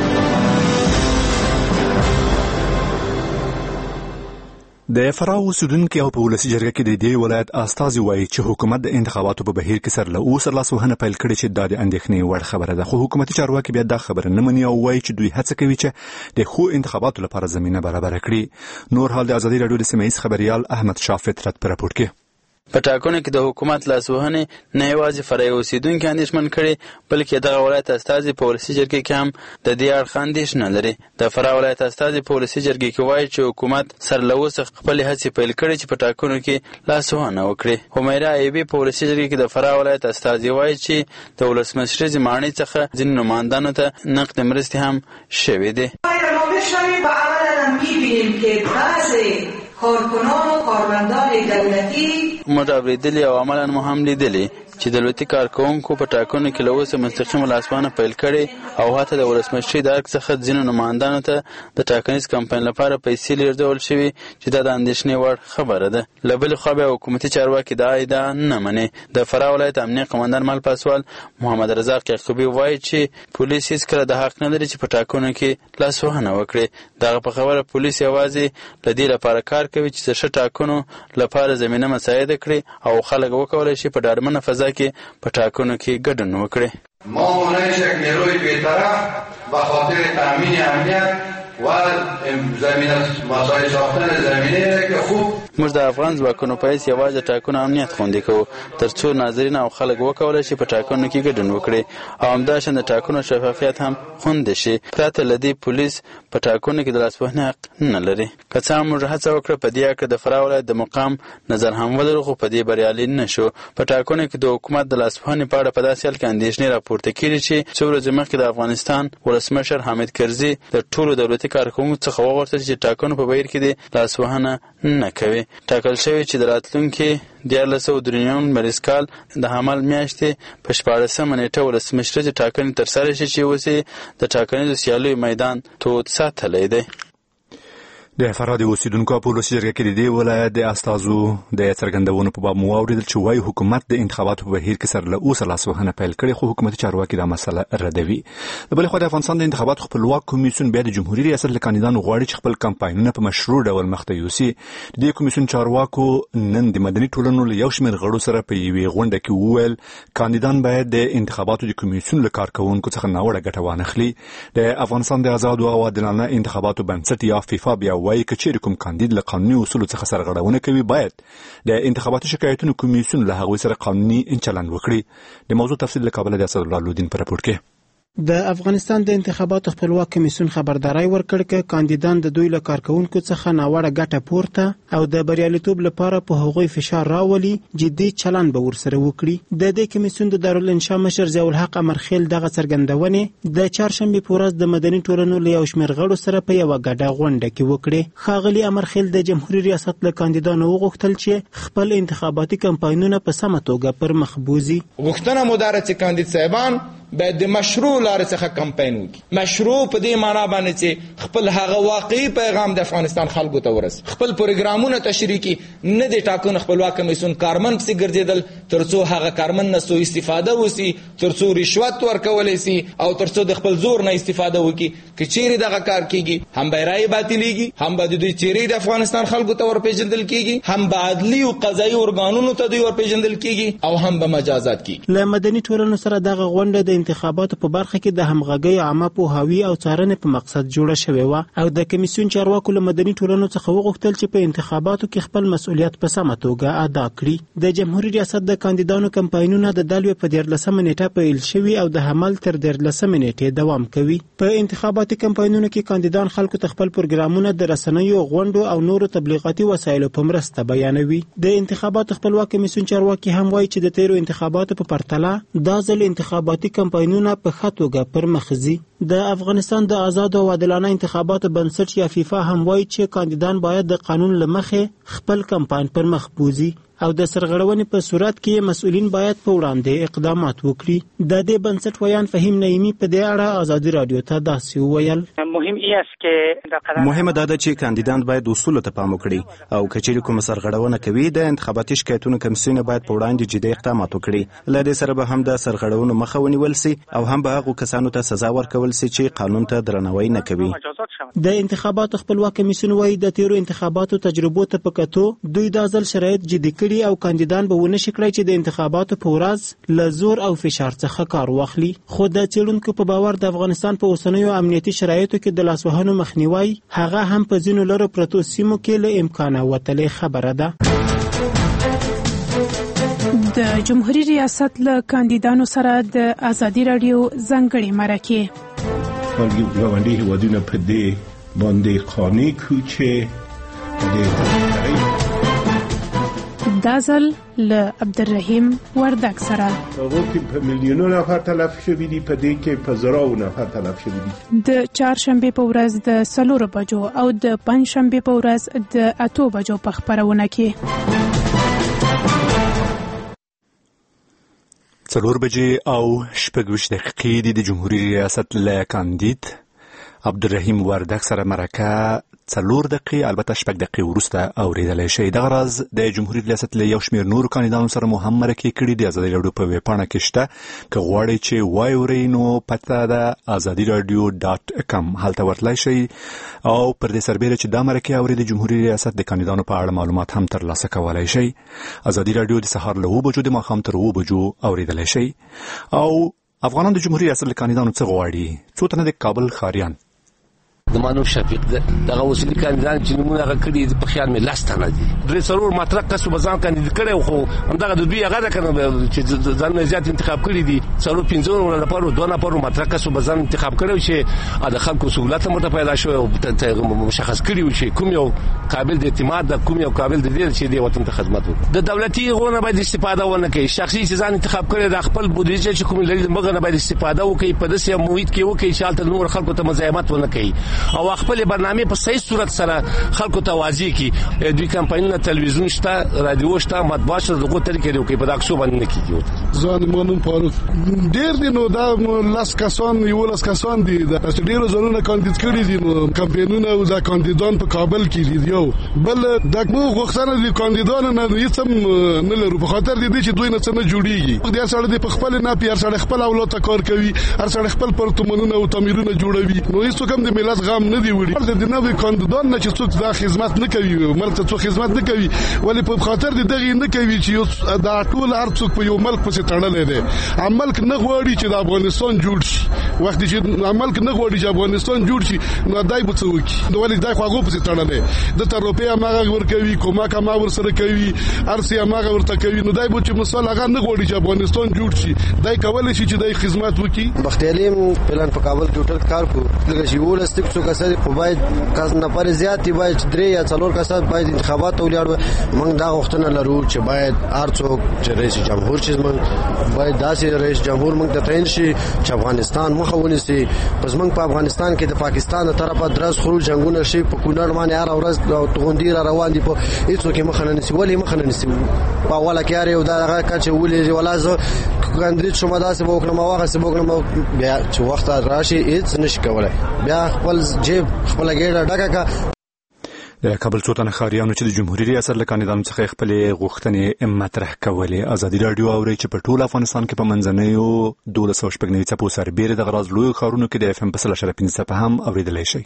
د فراه اوسیدونکي او په ولسي جرګه کې د دې ولایت استازي وایي چې حکومت د انتخاباتو په بهیر کې سر له اوسه لاسوهنه پیل کړې چې دا د اندېښنې وړ خبره ده، خو حکومتي چارواکي بیا دا خبره نه مني او وایي چې دوی هڅه کوي چې د ښو انتخاباتو لپاره زمینه برابره کړي. نور حال د ازادۍ راډیو د سیمه ییز خبریال احمد شاه فطرت په راپور کې. په ټاکنو کې د حکومت لاسوهنې نه یوازې فرعي اوسیدونکي اندېښمن کړي، بلکې دغه ولایت استازي په ولسي جرګې کې هم د دې اړخ اندېښنه لري. د فراه ولایت استازي په ولسي جرګې کې وایي چې حکومت سر له اوسه خپلې هڅې پیل کړي چې په ټاکنو کې لاسوهنه وکړي. همیره ایبي په ولسي جرګې کې د فراه ولایت استازي وایي چې د ولسمشر زمانې څخه ځینې نمایندانو ته نقد مرستې هم شوې دي. کارکنان و کارمندان دولتی موږ اورېدلي او عملاً مو هم لیدلي چې دولتي کارکوونکو په ټاکنو کې له اوسه مستقیمه لاسوهنه پیل کړې او حتی د ولسمشرۍ د ارګ څخه ځینو نمایندانو ته د ټاکنیز کمپاین لپاره پیسې لیږدول شوي چې دا د اندېښنې وړ خبره ده. له بلې خوا بیا حکومتي چارواکي دا ادعا نه مني. د فراه ولایت امنیه قمندان مل پاسوال محمد رزاق یعقوبي وایي چې پولیس هیڅکله د حق نه لري چې په ټاکنو کې لاسوهنه وکړي. دغه په خبره پولیس یوازې له دې لپاره کار کوي چې د ښه ټاکنو لپاره زمینه مساعده کړي او خلک وکولی شي په ډاډمنه فضا کې په ټاکنو کې ګډون وکړي. ما مانند یک نیروی بی‌طرف به خاطر تامین امنیت و زمینه مساعد ساختن زمینه که خوب موږ د افغان ځواکونو په حیث یوازې د ټاکنو امنیت خوندي کوو تر څو ناظرین او خلک وکولی شي په ټاکنو کې ګډون وکړي او همداشان د ټاکنو شفافیت هم خوندي شي. پرته له دې پولیس په ټاکنو کې د لاسوهنې حق نه لري. که څه هم موږ هڅه وکړه په دې اړه د فراه ولایت د مقام نظر هم ولرو، خو په دې بریالي نه شو. په ټاکنو کې د حکومت د لاسوهنې په اړه په داسې حال کې اندېښنې راپورته کېږي چې څو ورځې مخکې د افغانستان ولسمشر حامد کرزي د ټولو دولتي کارکوونکو څخه وغوښتل چې ټاکنو په بهیر کې د لاسوهنه نه کوي. ټاکل شوی چې د راتلونکي دیارلس سوه درې نوي لمریز کال د حمل میاشتې په شپاړسمه نیټه ولسمشرۍ ټاکنې ترسره شي چې اوس یې د ټاکنیزو سیالیو میدان تود ساتلی دی. د فراه د اوسیدونکو په ولسي جرګه کې د دې ولایت د استازو د څرګندونو په باب مو واورېدل چې وایي حکومت د انتخاباتو په بهیر کې سر له اوسه لاسوهنه پیل کړې، خو حکومتي چارواکي دا مسله ردوي. د بلې خوا د افغانستان د انتخاباتو خپلواک کمیسیون بیا د جمهوري ریاست له کاندیدانو غواړي چې خپل کمپاینونه په مشروع ډول مخته یوسي. د دې کمیسیون چارواکو نن د مدني ټولنو له یو شمېر غړو سره په یوې غونډه کې وویل کاندیدان باید د انتخاباتو د کمیسیون له کارکوونکو څخه ناوړه ګټه وانخلي. د افغانستان د آزادو او عادلانه انتخاباتو بنسټ یا فیفا بیا وایي که چیرې کوم کاندید له قانوني اصولو څخه سرغړونه کوي باید د انتخاباتو شکایتونو کمیسیون له هغوی سره قانوني چلند وکړي. د موضوع تفصیل له کابل د اسدالله لودین په راپور کې. د افغانستان د انتخاباتو خپلواک کمیسیون خبرداري ورکړ چې کاندیدان د دوی له کارکوونکو څخه ناوړه ګټه پورته او د بریالیتوب لپاره په هغوی فشار راولي جدي چلند به ورسره وکړي. د دې کمیسیون د دارالانشا مشر ضیاء الحق امرخیل دغه څرګندونې د چهارشنبه په ورځ د مدني ټولنو له یو شمېر غړو سره په یوه ګډه غونډه کې وکړې. ښاغلي امرخیل د جمهوریت ریاست له کاندیدانو وغوښتل چې خپل انتخاباتي کمپاینونه په سمه توګه پر مخ بوزي. غوښتنه مو ده چې کاندید صاحبان باید د مشروع لارې څخه کمپاین وکړي. مشروع په دې معنا باندې چې خپل هغه واقعي پیغام د افغانستان خلکو ته ورسوي، خپل پروګرامونه تشریح کړي، نه د ټاکنو خپلواک کمیسیون کارمن پسې ګرځېدل تر څو هغه کارمن نه سوء استفاده وسي، تر څو رشوت ورکولی سي او تر څو د خپل زور نه استفاده وکړي. که چیرې دغه کار کیږي هم به رایې باطلیږي، هم به د دوی چیرې د افغانستان خلکو ته ورپېژندل کیږي، هم به عدلي او قضایي ارګانونو ته دوی ورپېژندل کیږي او هم به مجازات کیږي. له مدني ټولنو سره دغه غونډه د انتخاباتو په برخه کې د همغږۍ عامه پوهاوي او څارنې په مقصد جوړه شوې وه او د کمیسیون چارواکو له مدني ټولنو څخه وغوښتل چې په انتخاباتو کې خپل مسؤلیت په سمه توګه ادا کړي. د جمهوریت ریاست د کاندیدانو کمپاینونه د دالوې په دیارلسمه نیټه پیل شوي او د حمل تر دیارلسمه نیټې دوام کوي. په انتخاباتي کمپاینونو کې کاندیدان خلکو ته خپل پروګرامونه د رسنیو، غونډو او نورو تبلیغاتي وسایلو په مرسته بیانوي. د انتخاباتو خپلواک کمیسیون چارواکي هم وایي چې د تیرو انتخاباتو په پرتله دا ځل انتخاباتي کمپاینونه په ښه توګه پر مخ ځي. د افغانستان د آزاد او عادلانه انتخاباتو بنسټ یا فیفا هم وایي چې کاندیدان باید د قانون له مخې خپل کمپاین پر مخ بوزي او د سرغړونې په صورت کې مسؤلین باید په وړاندې اقدامات وکړي. د دې بنسټ ویان فهیم نعیمي په دې اړه ازادي رادیو ته داسې وویل: مهم ای است که مهمه ده چې کاندیدان باید اصول ته پام وکړي او کچېرې کوم سرغړونه کوي د انتخاباتي شکایتونو کمیسیون باید په وړاندې جدي اقدامات وکړي. له دې سره به هم د سرغړونو مخه ونیول سي او هم به هغو کسانو ته سزا ورکول سي چې قانون ته درناوی نه کوي. د انتخاباتو خپلواک کمیسیون وایي د تیرو انتخاباتو تجربو ته په کتو دوی د ځل شرایط جدي کړي او کاندیدان به ونه شي کړی چې د انتخاباتو په ورځ له زور او فشار څخه کار واخلي. خو د څېړونکو په باور د افغانستان په اوسنیو امنیتي شرایطو کې د لاسوهنو مخنیوی هغه هم په ځینو لرو پرتو سیمو کې له امکانه وتلې خبره ده. د جمهوریت ریاست له کاندیدانو سره د ازادي رادیو ځانګړې مرکه خپل ګاونډي هیوادونه په دې باندې قانع کړو چې د دا ځل له عبدالرحیم وردک سره هغه کې په میلیونونو نفر تلف شوي دي، په دې کې په زرو نفر تلف شوي دي. د چهارشنبې په ورځ د څلورو بجو او د پنجشنبې په ورځ د اتو بجو په خپرونه کې څلور بجې او شپږ ویشت دقیقې دي. د جمهوریت ریاست له کاندید عبدالرحیم وردک سره مرکه څلور دقیقې البته شپږ دقیقې وروسته اورېدلی شئ. دغه راز د جمهوریت ریاست له یو شمېر نورو کاندیدانو سره مو هم مرکې کړي دي. ازادي راډیو په ویبپاڼه کې شته، که غواړئ چې واورئ نو پته ده ازادي راډیو ډاټ کم، هلته ورتلی شئ او پر دې سربیره چې دا مرکې اورئ د جمهوریت ریاست د کاندیدانو په اړه معلومات هم ترلاسه کولی شئ. ازادي راډیو د سهار له اوه بجو د ماښام تر اوه بجو اورېدلی شئ. او افغانان د جمهوریت ریاست له کاندیدانو څه غواړي؟ څو تنه د کابل ښاریان د مانو شفیق دغه وسیلې کاندیدان چې نمونه هغه کړي په خیال مې لاس تنه دي درې څلور مطرح کسو به ځان کاندید کړی، خو همدغه د دوی هغه ده که نه چې ځانونه زیات انتخاب کړي دي. څلور پنځه نفرو دوه نفرو مطرح کسو به ځان انتخاب کړی چې د خلکو سهولت هم ورته پیدا شوی او مشخص کړي و چې کوم یو قابل د اعتماد ده، کوم یو قابل د دې چې دې وطن ته خدمت وکړي. د دولتي هغو نه باید استفاده ونه کوي. شخصي چې ځان انتخاب کړی د خپل بودیجه چې کوم لري مغه نه باید استفاده وکړي، په داسې محیط کې وکړي چې هلته نور خلکو ته مزاحمت ونه کوي او خپل برنامه په صحیح صورت سره خلکو ته واضح کی. دوی کمپاینونه تلویزیون شته، رادیو شته، مطبوعات شته، دغه طریقې دی په داکسو باندې نه کیږي. ځان مونږ په ډیر دي نو دا لاس کسان یو لاس کسان دي د ډیرو ځلونو کاندید کړي دي نو کمپاینونه او د کاندیدان په کابل کې دي. یو بل دغه غوښتنه دي کاندیدانو نه هیڅ هم نه لرو په خاطر دي چې دوی نه څه نه جوړیږي. د سړی د خپل نه پیار سړی خپل اولاد ته کار کوي، هر سړی خپل پرتمنونه او تعمیرونه جوړوي، نو هیڅ کوم د ملت غم نه دی وړي. د نوې کاندیدان نه چې څوک دا خدمت نه کوي، ملک ته څوک خدمت نه کوي، ولی په خاطر د دغه نه کوي چې دا ټول هر څوک په یو ملک پسې تړلې دي. ملک نه غواړي چې د افغانستان جوړ شي. وخت چې ملک نه غواړي چې افغانستان جوړ شي نو دای به څه وکړي؟ نو ولی دای خو هغه پسې تړلې د تر روپیا ماغه ور کوي، کومک ما ور سره کوي، ارسي ماغه ورته کوي، نو دای به چې مثال هغه نه غواړي چې افغانستان جوړ شي، دای کولای شي چې دای خدمت وکړي. بختیالي پلان په کابل کې ټول کار کو دغه شی ولستک څو کسر خو باید کس نفر زیات دی، باید درې یا څلور کسان باید انتخابات ولیاړو. موږ دا غوښتنه لرو چې باید هر څوک چې رئیس جمهور شي، موږ باید داسې رئیس جمهور موږ ته تعین شي چې افغانستان مخه ونیسي. پس موږ په افغانستان کې د پاکستان تر طرفه درس خروج جنگونه شي په کونړ باندې هر ورځ توغندي را روان دي، په هیڅ کې مخه نه نيسي. ولی مخه نه نيسي په اوله کې یو دا هغه کچ ولې ولا زه کاندید شوم داسې وکړم واغه سم وکړم بیا چې وخت راشي هیڅ نشي کولای، بیا خپل جیب خپل ګډه ډکه کا. د کابل څو تنه ښاریانو چې د جمهوریت ریاست له کاندیدانو څخه خپلې غوښتنې مطرح کولې. ازادي راډیو اوري چې په ټول افغانستان کې په منځنیو دولس سوه شپږ نوي څپو سربیرې د غراض لویو ښارونو کې د اف ام په سل اشاریه پنځه څپه هم اورېدلی شئ.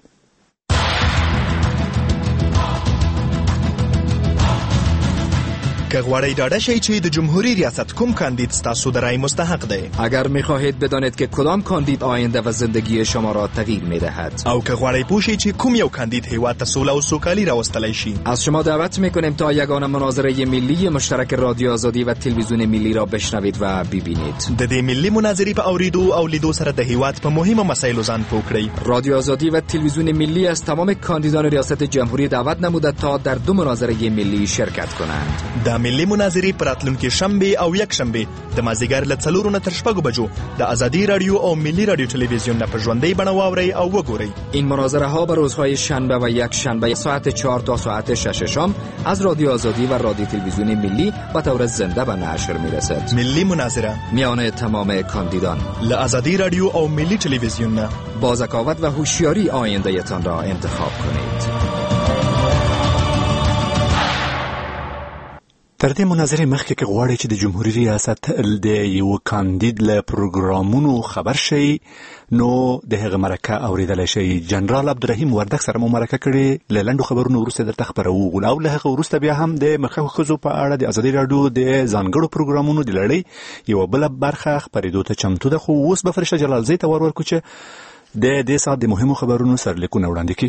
که غواړی ډاډه شئ چې د جمهوری ریاست کوم کاندید ستاسو د رای مستحق دی، اگر می‌خواهید بدانید که کدام کاندید آینده و زندگی شما را تغییر می‌دهد، او که غواړی پوه شئ چې کوم یو کاندید هیواد ته سوله او سوکالي راوستلی شي، از شما دعوت می‌کنیم تا یگانه مناظره ملی مشترک رادیو آزادی و تلویزیون ملی را بشنوید و ببینید. د دې ملی مناظرې په اوریدو او لیدو سره د هیواد په مهمه مسایلو ځان پوه کړئ. رادیو آزادی و تلویزیون ملی از تمام کاندیدان ریاست جمهوری دعوت نموده تا در دو مناظره ملی شرکت کنند. د ملي مناظرې پر راتلونکي شنبه او یک شنبه د مازدیګر له څلورو نه تر شپږو بجو د آزادی رادیو او ملی رادیو تلویزیون نه په ژوندۍ بڼه واورئ او وګورئ. این مناظره ها به روزهای شنبه و یک شنبه ساعت چهار تا ساعت شش شام از رادیو آزادی و رادیو تلویزیون ملی به طور زنده به نشر میرسد. ملی مناظره میان تمام کاندیدان ل آزادی رادیو او ملی تلویزیون نه با ذکاوت و هوشیاری آینده تان را انتخاب کنید. تر دې مناظرې مخکې که غواړئ چې د جمهوریت ریاست د یو کاندید له پروګرامونو خبر شئ نو د هغه مرکه اوریدلی شئ. جنرال عبدالرحیم وردک سره مو مرکه کړې، له لنډو خبرونو وروسته درته خپروو او له هغه وروسته بیا هم د مخکښو ښځو په اړه د ازادي راډیو د ځانګړو پروګرامونو د لړۍ یوه بله برخه خپرېدو ته چمتو ده. خو اوس به فرشته جلالزۍ ته ور ورکړو چې د دې ساعت د مهمو خبرونو سرلیکونه وړاندې کړي.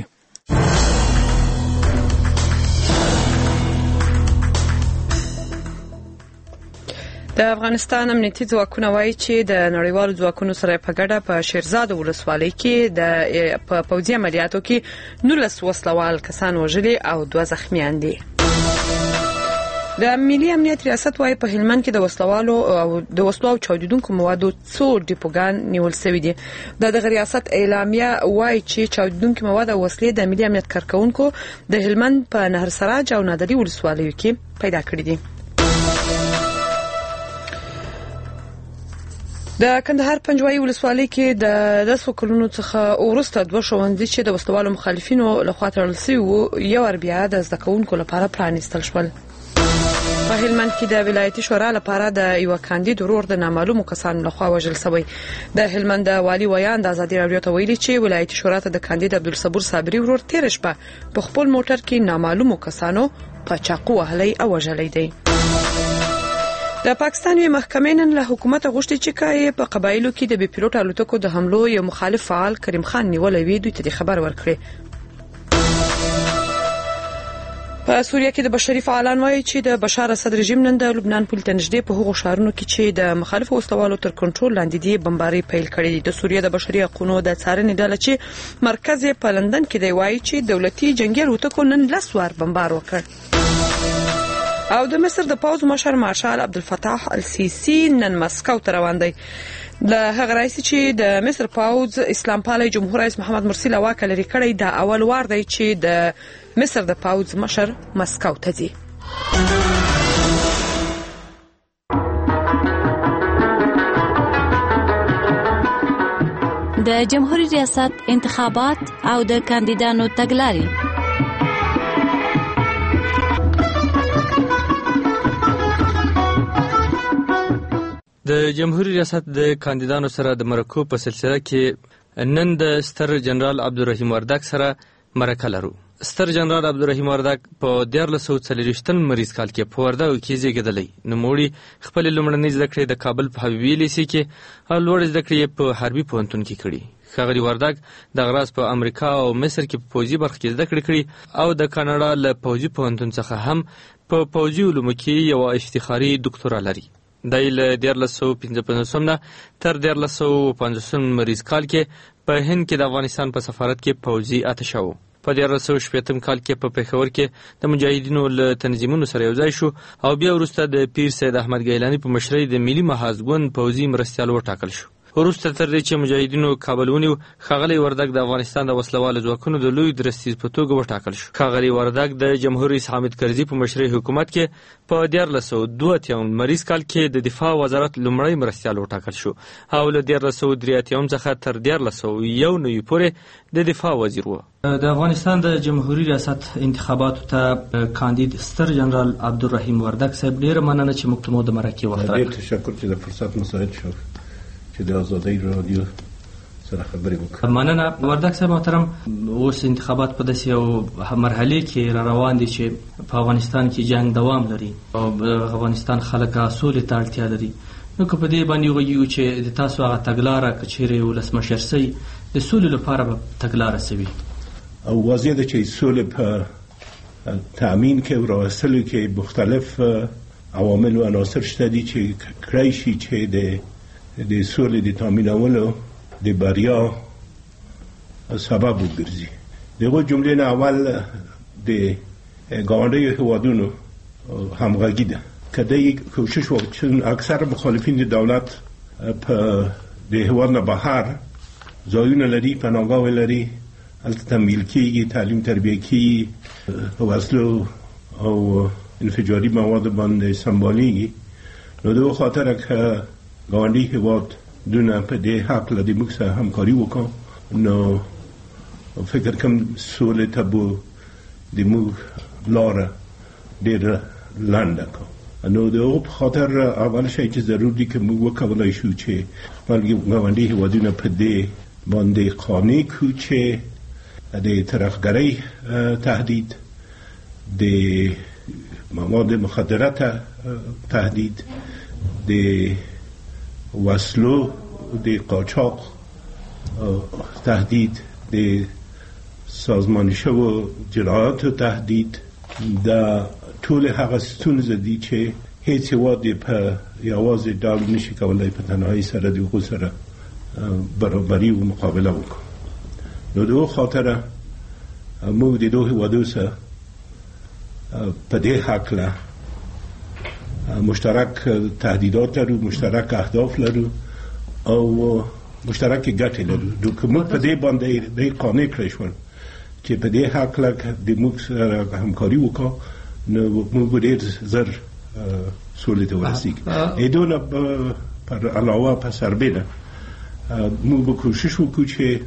د افغانستان امنیتي ځواکونه وایي چې د نړیوالو ځواکونو سره په ګډه په شیرزاد ولسوالۍ کې د په پوځي عملیاتو کې نولس وسلوال کسان وژلي او دوه زخمیان دي. د ملي امنیت ریاست وایي په هلمند کې د وسلوالو او د وسلو او چاودیدونکو موادو څو ډیپوګان نیول شوي دي. د دغه ریاست اعلامیه وایي چې چاودیدونکو مواد او وسلې د ملي امنیت کارکونکو د هلمند په نهر سراج او نادري ولسوالیو کې پیدا کړي دي. د کندهار پنجوایي ولسوالۍ کې د لسو کلونو څخه وروسته دوه ښوونځي چې د وسلوالو مخالفینو لخوا تړل شوي وو یو ور بیا د زده کوونکو لپاره پرانیستل شول. په هلمند کې د ولایتي شورا لپاره د یو کاندید ورور د نامعلومو کسانو لخوا وژل شوی. د هلمند د والي ویان د ازادي راډیو ته ویلي چې ولایتي شورا ته د کاندید عبدالصبور صابري ورور تیر شپه په خپل موټر کې نامعلومو کسانو په چاقو وهلی او وژلی دی. د پاکستان یو محکمې نن له حکومت غوښتي چې کای په قبایلو کې د بي پیلوټ الوتکو د حملو یو مخالف فعال کریم خان نیولې وی دوی ته خبر ورکړي. په سوریه کې د بشري فعالان وایي چې د بشار اسد رژیم نن د لبنان پول ته نږدې په هغو ښارونو کې چې د مخالفو وسلوالو تر کنټرول لاندې دي بمباري پیل کړې دي. د سوریه د بشري حقوقو د څارنې ډله چې مرکز په لندن کې دی وایي چې دولتي جنگي الوتکو نن لس وار بمبار وکړ. او د مصر د پوځ مشر مارشال عبدالفتاح السیسی نن مسکو ته روان دی. له هغه رئیس چې د مصر پوځ اسلام پالي جمهور رئیس محمد مرسی له واک لري کړی دا اول وار دی چې د مصر د پوځ مشر مسکو ته ځي. د جمهوریت ریاست انتخابات او د کاندیدانو تګلارې. د جمهوریت ریاست د کاندیدانو سره د مرکو په سلسله کې نن د ستر جنرال عبدالرحیم وردک سره مرکه لرو. ستر جنرال عبدالرحیم وردک په دیارلس سوه څلوېښتم مریض کال کې په وردګو کې زیږېدلی. نوموړي خپلې لومړنۍ زده کړې د کابل په حبیبي لیسې کې او لوړې زده کړې په حربي پوهنتون کې کړي. ښاغلي وردک دغه راز په امریکا او مصر کې په پوځي برخه کې زده کړې کړي او د کاناډا له پوځي پوهنتون څخه هم په پوځي علومو کې یوه افتخاري دکتورا لري. دی له دیارلس سوه پنځه پنځوسم نه تر دیارلس سوه پنځوسم مریض کال کې په هند کې د افغانستان په سفارت کې پوځي اتشه و. په دیارلس سوه شپېتم کال کې په پېښور کې د مجاهدینو له تنظیمونو سره یوځای شو او بیا وروسته د پیر سید احمد ګیلاني په مشرۍ د ملي محاذ ګوند پوځي مرستیال وټاکل شو. وروسته تر دې چې مجاهدینو کابل ونیو، ښاغلی وردک د افغانستان د وسلوالو ځواکونو د لوی درستیز په توګه وټاکل شو. ښاغلی وردک د جمهور رئیس حامد کرزي په مشرۍ حکومت کې په دیارلس سوه دوه اتیایم مریض کال کې د دفاع وزارت لومړی مرستیال وټاکل شو او له دیارلس سوه درې اتیایم څخه تر دیارلس سوه یو نوي پورې د دفاع وزیر و. د افغانستان د جمهوریت ریاست انتخاباتو ته کاندید ستر جنرال عبدالرحیم وردک صاحب ډېره مننه چې موږ ته مو د مرکې وخت راکړ. ډېر تشکر چې د فرصت مساعد شو چې د ازادۍ رادیو سره خبرې وکړم. مننه. وردک صاحب محترم، اوس انتخابات په داسې یو مرحلې کې را روان دي چې په افغانستان کې جنگ دوام لري او افغانستان خلک سولې ته اړتیا لري. نو که په دې باندې ووایو چې د تاسو هغه تګلاره که چیرې ولسمشر سئ د سولې لپاره به تګلاره څه وي؟ او واضح ده چې سولې په تأمین کې او راوستلو کې مختلف عوامل او عناصر شته دي چې کړی شي چې د د سولې د تامینولو د بریا سبب وګرځي. دغه جملې نه اول د ګاونډیو هیوادونو همغږي ده. کدی کوشش وکړي اکثر مخالفین د دولت په د هیواد نه بهر ځایونه لري، پناهگاه لري، هلته تمویل کیږي، تعلیم تربیه کیږي، وسلو او انفجاری مواد باندې سمبالیږي. نو د خاطر که ګاونډي هیواد دونه په دې حق لدی موږ سره همکاري وکړو، نو فکر کوم سولې ته به د موږ لاره ډېره لنډه کړو. نو د هغو په خاطر اول شی چې ضرور دی که موږ وکولی شو چې خپل ګاونډي هیوادونه په دې باندې قانع کړو چې د ترهګرۍ تهدید، د مواد مخدره تهدید، د وسلو د قاچاق تهدید، د سازمانی شوو جنایاتو تهدید، د ټول هغه ستونزې دي چې هیڅ هیواد په یوازې ډول نشي کولی په تنهایی سره د هغو سره برابري و مقابله وکړو. نو د هغو خاطره موږ د دو هیوادو سره په دې هکله مشترک تهدیدات لرو، مشترک اهداف لرو او مشترک ګټې لرو. نو که موږ په دې باندې د قانع کړی شول چې په دې هکله د موږ سره همکاري وکړو، نو موږ ډېر زر سولې ته ورسېږو. ایدونه پر علاوه په سربیره موږ به کوشش وکړو چې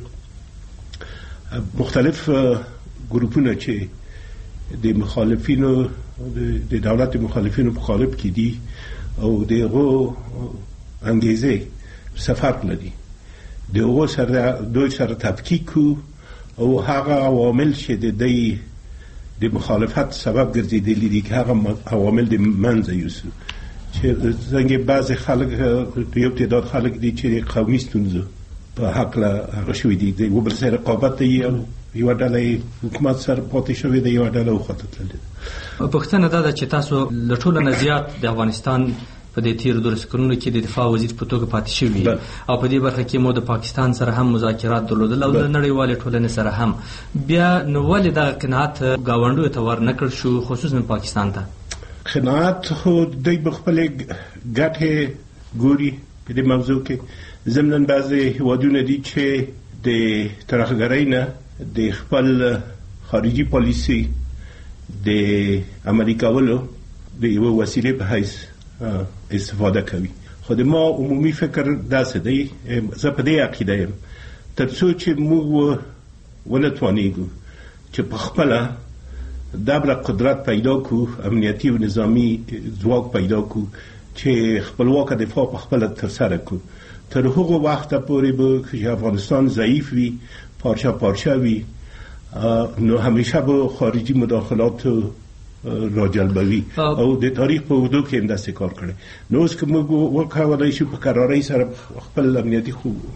مختلف ګروپونه چې د مخالفینو د دولت مخالفینو په قالب کې دي او د هغو انګیزې څه فرق لري، د هغو سره دوی سره تفکیک کړو او هغه عوامل چې د دوی د مخالفت سبب ګرځېدلي دي که هغه عوامل د منځه یوسو. چې څنګه بعضې خلک یو تعداد خلک دي چې د قومي ستونزو په هکله هغه شوي دي، د یو بل سره رقابت دی او یوه ډله حکومت سره پاتې شوې ده، یوه ډله وخواته تللې ده. پوښتنه دا ده چې تاسو له ټولو نه زیات د افغانستان په دې تیرو دولس کلونو کې د دفاع وزیر په توګه پاتې شوي او په دې برخه کې مو د پاکستان سره هم مذاکرات درلودل او د نړیوالې ټولنې سره هم. بیا نو ولې دغه قناعت ګاونډیو ته ور نه کړ شو، خصوصا پاکستان ته؟ قناعت خو دوی به خپلې ګټې ګوري په دې موضوع کې. ضمناً بعضې هیوادونه دي چې د ترهګرۍ نه د خپل خارجي پالیسي د عملي کولو د یوه وسیلې په حیث استفاده کوي. خو د ما عمومي فکر داسې دی، زه په دې عقیده یم تر څو چې موږ ونه توانېږو چې په خپله دبله قدرت پیدا کړو، امنیتي او نظامي ځواک پیدا کړو چې خپلواکه دفاع په خپله ترسره کړو، تر هغه وخته پورې به چې افغانستان ضعیف وي، پارچه پارچه وي، نو همیشه به خارجي مداخلات راجلبوي او د تاریخ په اوږدو کې هم داسې کار کړی. نو اوس که موږ وکولی شو په قرارۍ سره خپل امنیتي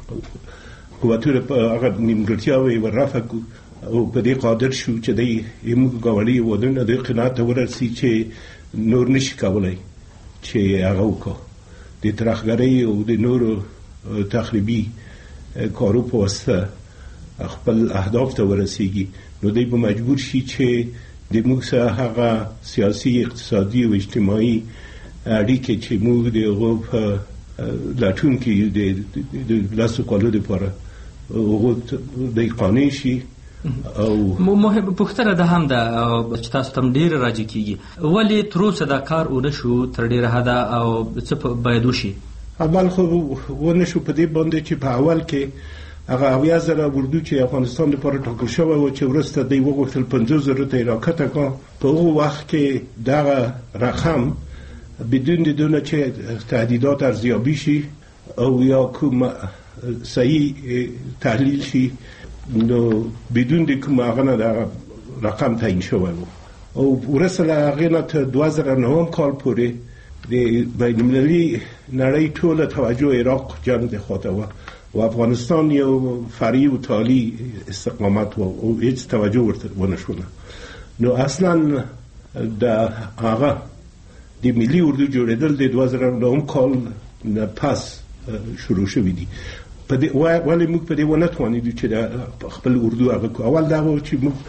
قوتونه په هغه نیمګړتیاوې ور رفع کړو او په دې قادر شو چې دی موږ ګاونډي هیوادونه دې قناعت ته ورسي چې نور نشي کولی چې هغه وکړو د ترهګرۍ او د نورو تخریبي کارو په واسطه خپل اهداف ته ورسیږي. نو دی به مجبور شي چې د موږ سره هغه سیاسي، اقتصادي او اجتماعي اړیکې چې موږ د هغو په لټون کې د لسو کالو دپاره هغو دی قانع شي. او مهم پوښتنه ده هم ده چې تاسو ته ډېره راجع کېږي، ولې تر اوسه دا کار ونه شو تر ډېره حده او څه باید وشي؟ اول خو ونه شو په دې باندې چې په اول کې هغه اویا زره اردو چې افغانستان لپاره ټاکل شوی و چې وروسته دوی وغوښتل پنځوس زرو ته یې راکښته کړه. په هغه وخت کې دغه رقم بدون د دونه چې تهدیدات ارزیابي شي او یا کوم صحیح تحلیل شي، نو بدون د کوم هغه نه دغه رقم تعیین شوی و او وروسته له هغې نه تر دوه زره نهم کال پورې د بین‌المللي نړۍ ټوله توجه عراق جنګ د خواته وه و افغانستان یو فرعي و تالي استقامت و او هیڅ توجه ورته ونه شوله. نو اصلا د هغه د ملي اردو جوړېدل د دوه زره نهم کال نه پس شروع شوي دي. ولې موږ په دې ونه توانېدو چې د خپل اردو هغه کو. اول دا و چې موږ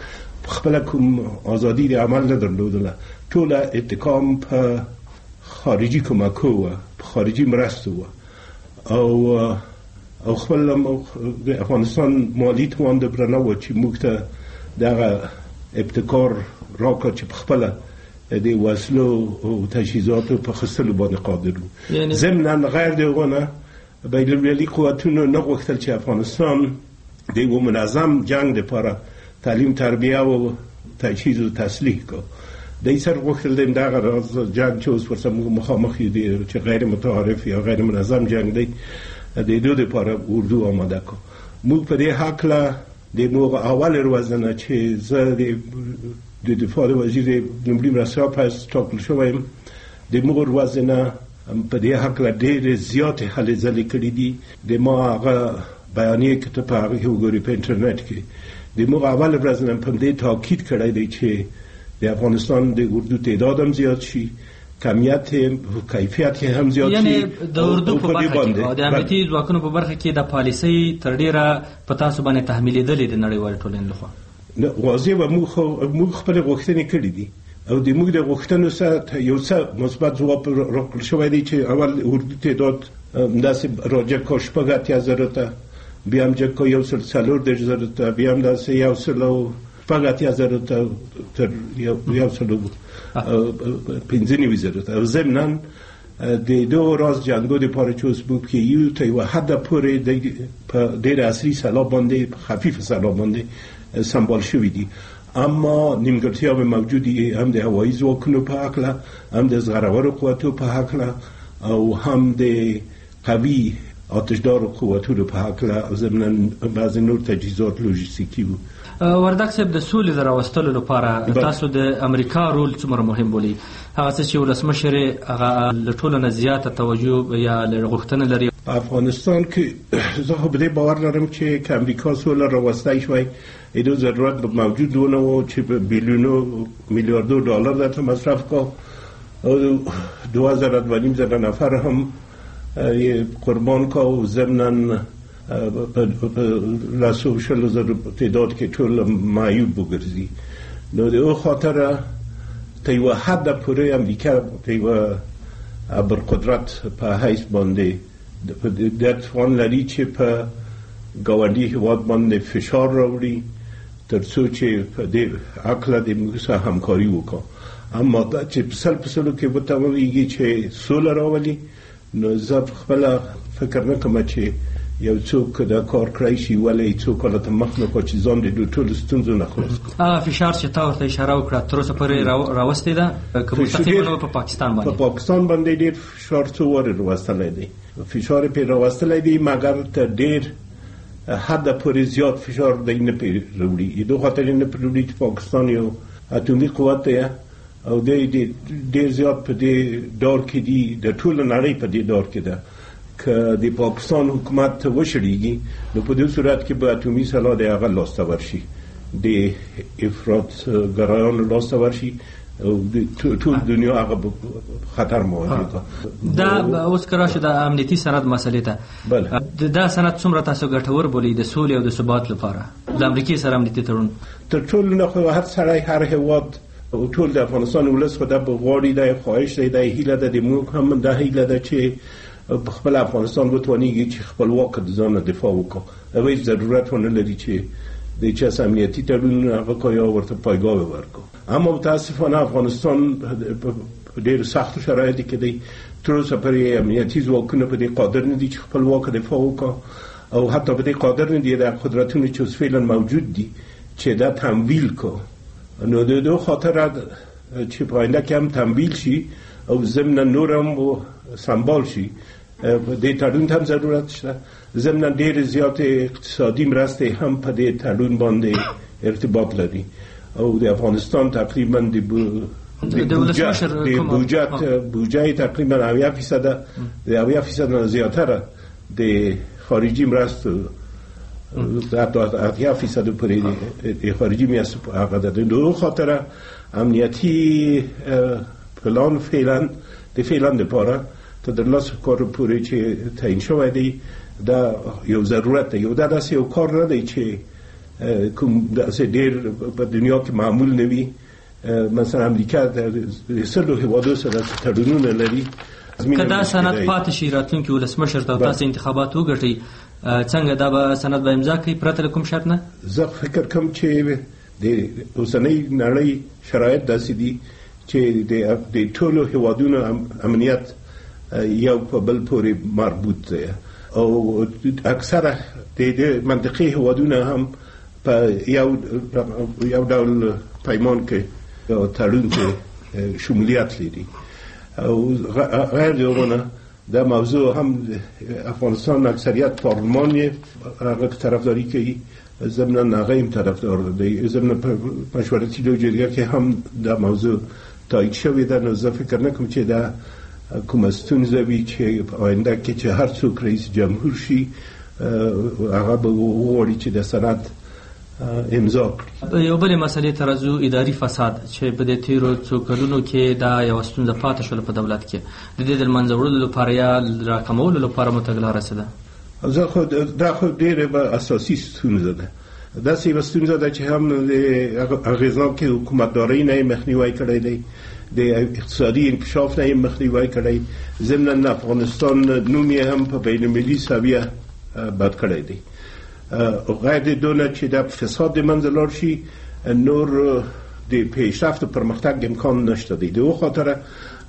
خپل کوم ازادي د عمل نه درلودله، ټول اتکام په خارجي کومکو و، په خارجي مرستو و، او او خپل د افغانستان مالی توان د برنه و چې موږ ته دغه ابتکار راکړ چې په خپل د وسلو او تجهیزاتو په خصلو باندې قادر وو. ضمناً غیر دغه نه بین المللي قوتونو نه غوښتل چې افغانستان د یو منظم جنگ لپاره تعلیم تربیه او تجهیز او تسلیح کو. د یې سره غوښتل دغه راز جنگ چې اوس ورسره مخامخ دي چې غیر متعارف یا غیر منظم جنگ دی د دې لپاره اردو آماده کو. موږ په دې حق لا د موږ اول روزنه چې زه د د دفاع وزیر لومړي مرستیال پس ټاکل شوم، د موږ روزنه په دې حق لا ډېرې زیاتې هلې ځلې کړې دي. د ما هغه بیانیه که ته په هغه کې وګورې په انټرنیټ کې د موږ اول روزنه په دې تاکید کړی دی چې د افغانستان د اردو تعداد هم زیات شي، کمیت کیفیت هم زیات شي. یعنی د اردو په برخه کې د امنیتي ځواکونو په برخه کې د پالیسۍ تر ډیره په تاسو باندې تحمیلېدلې د نړیوال ټولنې لخوا واضح و. موږ خپل غوښتنې کړې دي او د موږ د غوښتنو سره یو څه مثبت ځواب راکړل شوی دی چې اول اردو تعداد داسې راجع کو شپږ اتیا زره ته، بیا هم جګ کو یو سل څلور دېرش زره ته، بیا هم داسې یو سل او شپږ اتیا زره ته تر یو سل پنځه نوي زره ته. او ضمناً د دو راز جنګو دپاره چې اوس موږ کې یو ته یوه حده پورې په ډېر عصري سلاح باندې خفیف سلاح باندې سمبال شوي دي، اما نیمګړتیاوې موجودې هم د هوایي ځواکونو په هکله، هم د زغرورو قوتو په هکله، او هم د قوي آتشدارو قوتونو په هکله، ضمناً بعضې نور تجهیزات لوژستیکي وو. وردګ صاحب، د سولې د راوستلو لپاره تاسو د امریکا رول څومره مهم بولئ؟ هغه څه چې ولسمشر هغه له ټولو نه زیاته توجه یا غوښتنه لري افغانستان کې. زه خو په دې باور لرم چې که امریکا سوله راوستی شوی ایدو ضرورت موجود ونه و چې بیلیونو میلیاردو ډالر درته مصرف کو، او دو هزار دوه نیم زره نفر هم قربان کو، او ضمناً لاسو شلو زر تعداد کې ټول معیوب وګرځي. نو د او خاطره ته یوه حده پورې امریکا ته یوه ابرقدرت په حیث باندې د توان لري چې په ګاونډي هېواد باندې فشار راوړي تر څو چې په دې هکله د موږ سره همکاري وکړو. اما دا چې په سل په سلو کې وتوانېږي چې سوله راولي، نو زه خپله فکر نه کوم چې یو څوک دا کار کړی شي، ولې څوک هلته مخ نه کړو چې ځان د ټولو ستونزو نه خلاص کړو. هغه فشار چې تا ورته اشاره وکړه تر اوسه پورې راوستی ده که مستقیما په پاکستان باندې؟ په پاکستان باندې ډېر فشار څو وارې راوستلی دی، فشار پرې راوستلی دی، مګر تر ډېر حده پورې زیات فشار دی نه پرې راوړي. دو خاطر نه پرې راوړي چې پاکستان یو اتومي قوت دی او دی ډېر زیات په دې دور کې دي، د ټوله نړۍ په دې دور کې ده. که د پاکستان حکومت وشړېږي نو په دې صورت کې به اتومي سلاح د هغه لاسته ورشي، د افراط ګرایانو لاسته ورشي او ټول دنیا هغه خطر مواجه ده. دا اوس که راشو د امنیتي سند مسلې ته، دا سند څومره تاسو ګټور بولئ د سولې او د ثبات لپاره د امریکې سره امنیتي تړون؟ تر ټولو نه خو هر سړی هر هېواد او ټول د افغانستان ولس خو دا غواړي، دا خواهش دی، دا هیله ده، د موږ هم دا هیله ده چې خپل افغانستان بتوانیږي چې خپلواک د ځان دفاع وکړي. او هیڅ ضرورت ونه لري چې د چا امنیتي تړون هغه کو یا ورته پایګاه ورکړي. اما متاسفانه افغانستان په ډېر سختو شرایطو کې دی، تر اوسه پورې امنیتي ځواکونه په دې قادر نه دي چې خپلواک دفاع وکړي، او حتی په دې قادر نه دي د قدرتونو چې اوس فعلا موجود دي چې دا تمویل کړي. نو د دو خاطر چې په آینده کې هم تمویل شي او ضمناً نور هم سمبال شي، د تړون هم ضرورت شته. ضمناً ډېر زیات اقتصادي مرستې هم په دې تړون باندې ارتباط لري، او د افغانستان تقریبا د بودجه تقریبا اویا فیصد د اویا فیصد نه زیاتره د خارجي مرستو حتی اتیا فیصد پورې د خارجي مرستو هغه ده. د دو خاطره امنیتي پلان فعلا د فعلا دپاره ته د لاسو کار پورې چې تعیین شوی دی، دا یو ضرورت دی. یو دا داسې یو کار نه دی چې کوم داسې ډېر په دنیا کې معمول نه وي. مثلا امریکا د سلو هیوادو سره تړونونه لري. که دا سند پاتې شي راتلونکي ولسمشر ته تاسو انتخابات وګټئ څنګه دا به سند به امضا کوي پرته له کوم شرط نه؟ زه فکر کوم چې د اوسنۍ نړۍ شرایط داسې دي چې د ټولو هیوادونو امنیت یو په بل پورې مربوط دی او اکثره د منطقې هیوادونه هم په یو یو ډول پیمان کې او تړون کې شمولیت لري او غیر دیوانه دا موضوع هم افغانستان اکثریت پارلمان یې هغه طرفداری کوي، ضمن هغه هم طرفدار دی. ضمن مشورتي لجنه کې هم دا موضوع تایید شوی ده. نو زه فکر نکوم چې دا کومه ستونزه وي چې آینده کې چې هر څوک رئیس جمهور شي هغه به وغواړي چې د سند امضا کړي. یو بلې مسلې ته راځو، اداري فساد چې په دې تیرو څو کلونو کې دا یوه ستونزه پاتې شوله په دولت کې، د دې د له منځه وړلو لپاره یا راکمولو لپاره مو تګلاره څه ده؟ زه خو دا خو ډېره به اساسي ستونزه ده. داسې یوه ستونزه ده چې هم د اغېزناکې حکومتدارۍ نه یې مخنیوی کړی دی، د اقتصادي انکشاف نه یې مخنیوی کړی، ضمن افغانستان نوم یې هم په بین المللي سویه بد کړی دی. غیر دونه چې د فساد د منځه لاړ شي نور د پیشرفت و پرمختګ امکان نشته دی. د او خاطره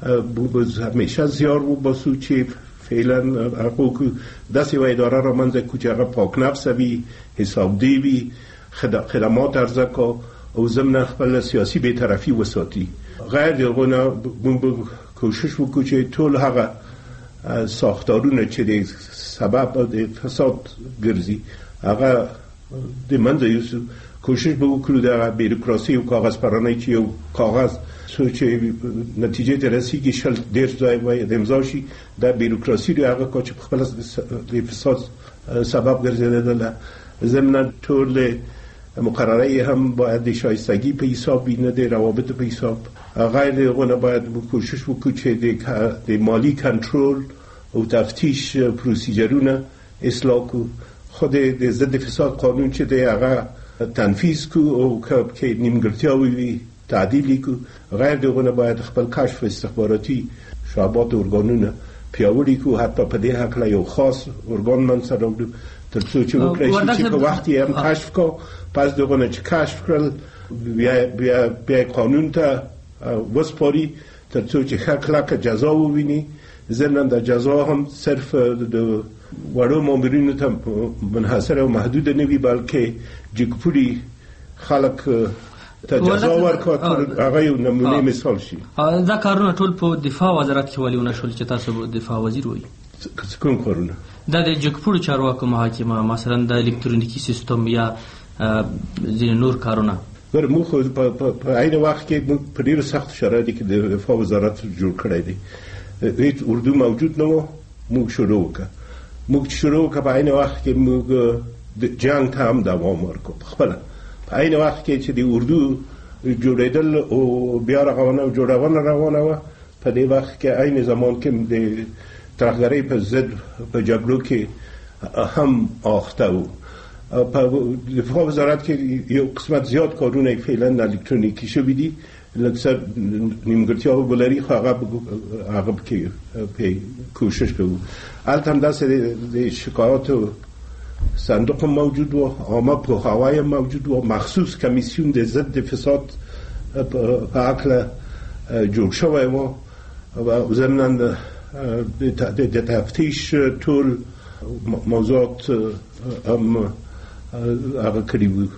همیشه زیار وباسو چې فعلا حقوق داسې یوه اداره را منځه کړو چې هغه پاک نفسه وي، حسابدې وي، خدمات عرضه کا او ضمن خپل سیاسي بېطرفي وساتي. غیر د هغو نه موږ کوشش وکړو چې ټول هغه ساختارونه چې د سبب د فساد ګرځي هغه د منځه یوسو. کوشش به وکړو د بیروکراسي او کاغذ پرانۍ چې یو کاغذ څو چې نتیجې ته رسیږي شل ډېر ځای باید امضا شي، دا بیروکراسي د هغه کار چې په خپله د فساد سبب ګرځېدله. ضمن ټول مقررې هم باید د شایستګي په حساب وي، نه د روابطو په حساب. غیر د هغو نه باید کوشش وکړو چې د مالي کنټرول او تفتیش پروسیجرونه اصلاح کړو. خود د ضد فساد قانون چې دی هغه تنفیذ کو او که نیمګړتیاوې وي تعدیل کو. غیر دغه نه باید خپل کشف استخباراتي شعبات ارګانونه پیاوړي کو، حتی په دې هکله یو خاص ارګان منځته راوړو تر څو چې وکړای شي چې په وخت یې هم کشف کو، پس دغه نه چې کشف کړل بیا بیا قانون ته وسپاري تر څو چې ښه کلکه جزا وویني. ضمن د جزا هم صرف د وړو مامورینو ته منحصر او محدود نه وي، بلکې جګپوړي خلک ته جزا ورکړي. هغه یو نمونه مثال شي. دا کارونه ټول په دفاع وزارت کې ولې ونه شول چې تاسو دفاع وزیر وایي؟ کوم کارونه؟ دا د جګپوړو چارواکو محاکمه، مثلا د الکترونیکي سیستم یا ځینې نور کارونه. ور موږ په عین وخت کې موږ په ډېرو سختو شرایطو کې د دفاع وزارت جوړ کړی دی. هیڅ اردو موجود نه و، موږ شروع وکړه. موږ شروع وکړه په عین وخت کې موږ د جنګ ته هم دوام ورکړو. خپله په عین وخت کې چې د اردو جوړېدل او بیا رغونه او جوړونه روانه وه، په دې وخت کې عین زمان کې د ترهګرۍ په ضد په جګړو کې هم اخته و. په دفاع وزارت کې یو قسمت زیات کارونه فعلا الکترونیکی شوي دي، لکه نیمګړتیاوې ولري خو هغه هغه کې کوشش کوو. هلته هم داسې د شکایاتو صندوق موجود و، عامه پوهاوی موجود و، مخصوص کمیسیون د ضد فساد په هکله جوړ شوی و و ضمن د تفتیش ټول موضوعات هم هغه کړي وو،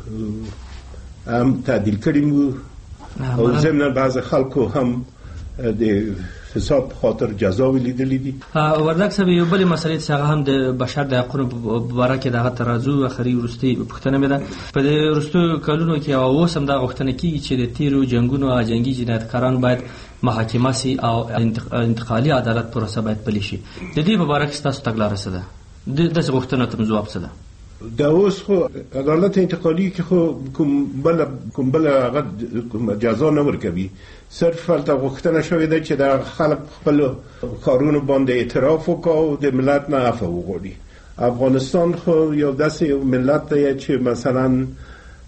هم تعدیل کړي وو او ضمن بعض خلکو هم د فساد په خاطر جزا ولیدلې دي. وردک صاحب، یو بلې مسلې چې هغه هم د بشر د حقونو په باره کې دغه ترازو اخري وروستۍ پوښتنه مې ده. په دې وروستیو کلونو کې او اوس هم دا غوښتنه کېږي چې د تیرو جنګونو او جنګي جنایتکاران باید محاکمه سي او انتقالي عدالت پروسه باید پلي شي. د دې په باره کې ستاسو تګلاره څه ده؟ داسې غوښتنو ته ځواب څه ده؟ دا اوس خو عدالت انتقالي کې خو کوم بل کوم بل هغه جزا نه ورکوي، صرف هلته غوښتنه شوې ده چې د خلک خپل کارونو باندې اعتراف وکړي او د ملت نه عفو وغواړي. افغانستان خو یو داسې یو ملت دی چې مثلا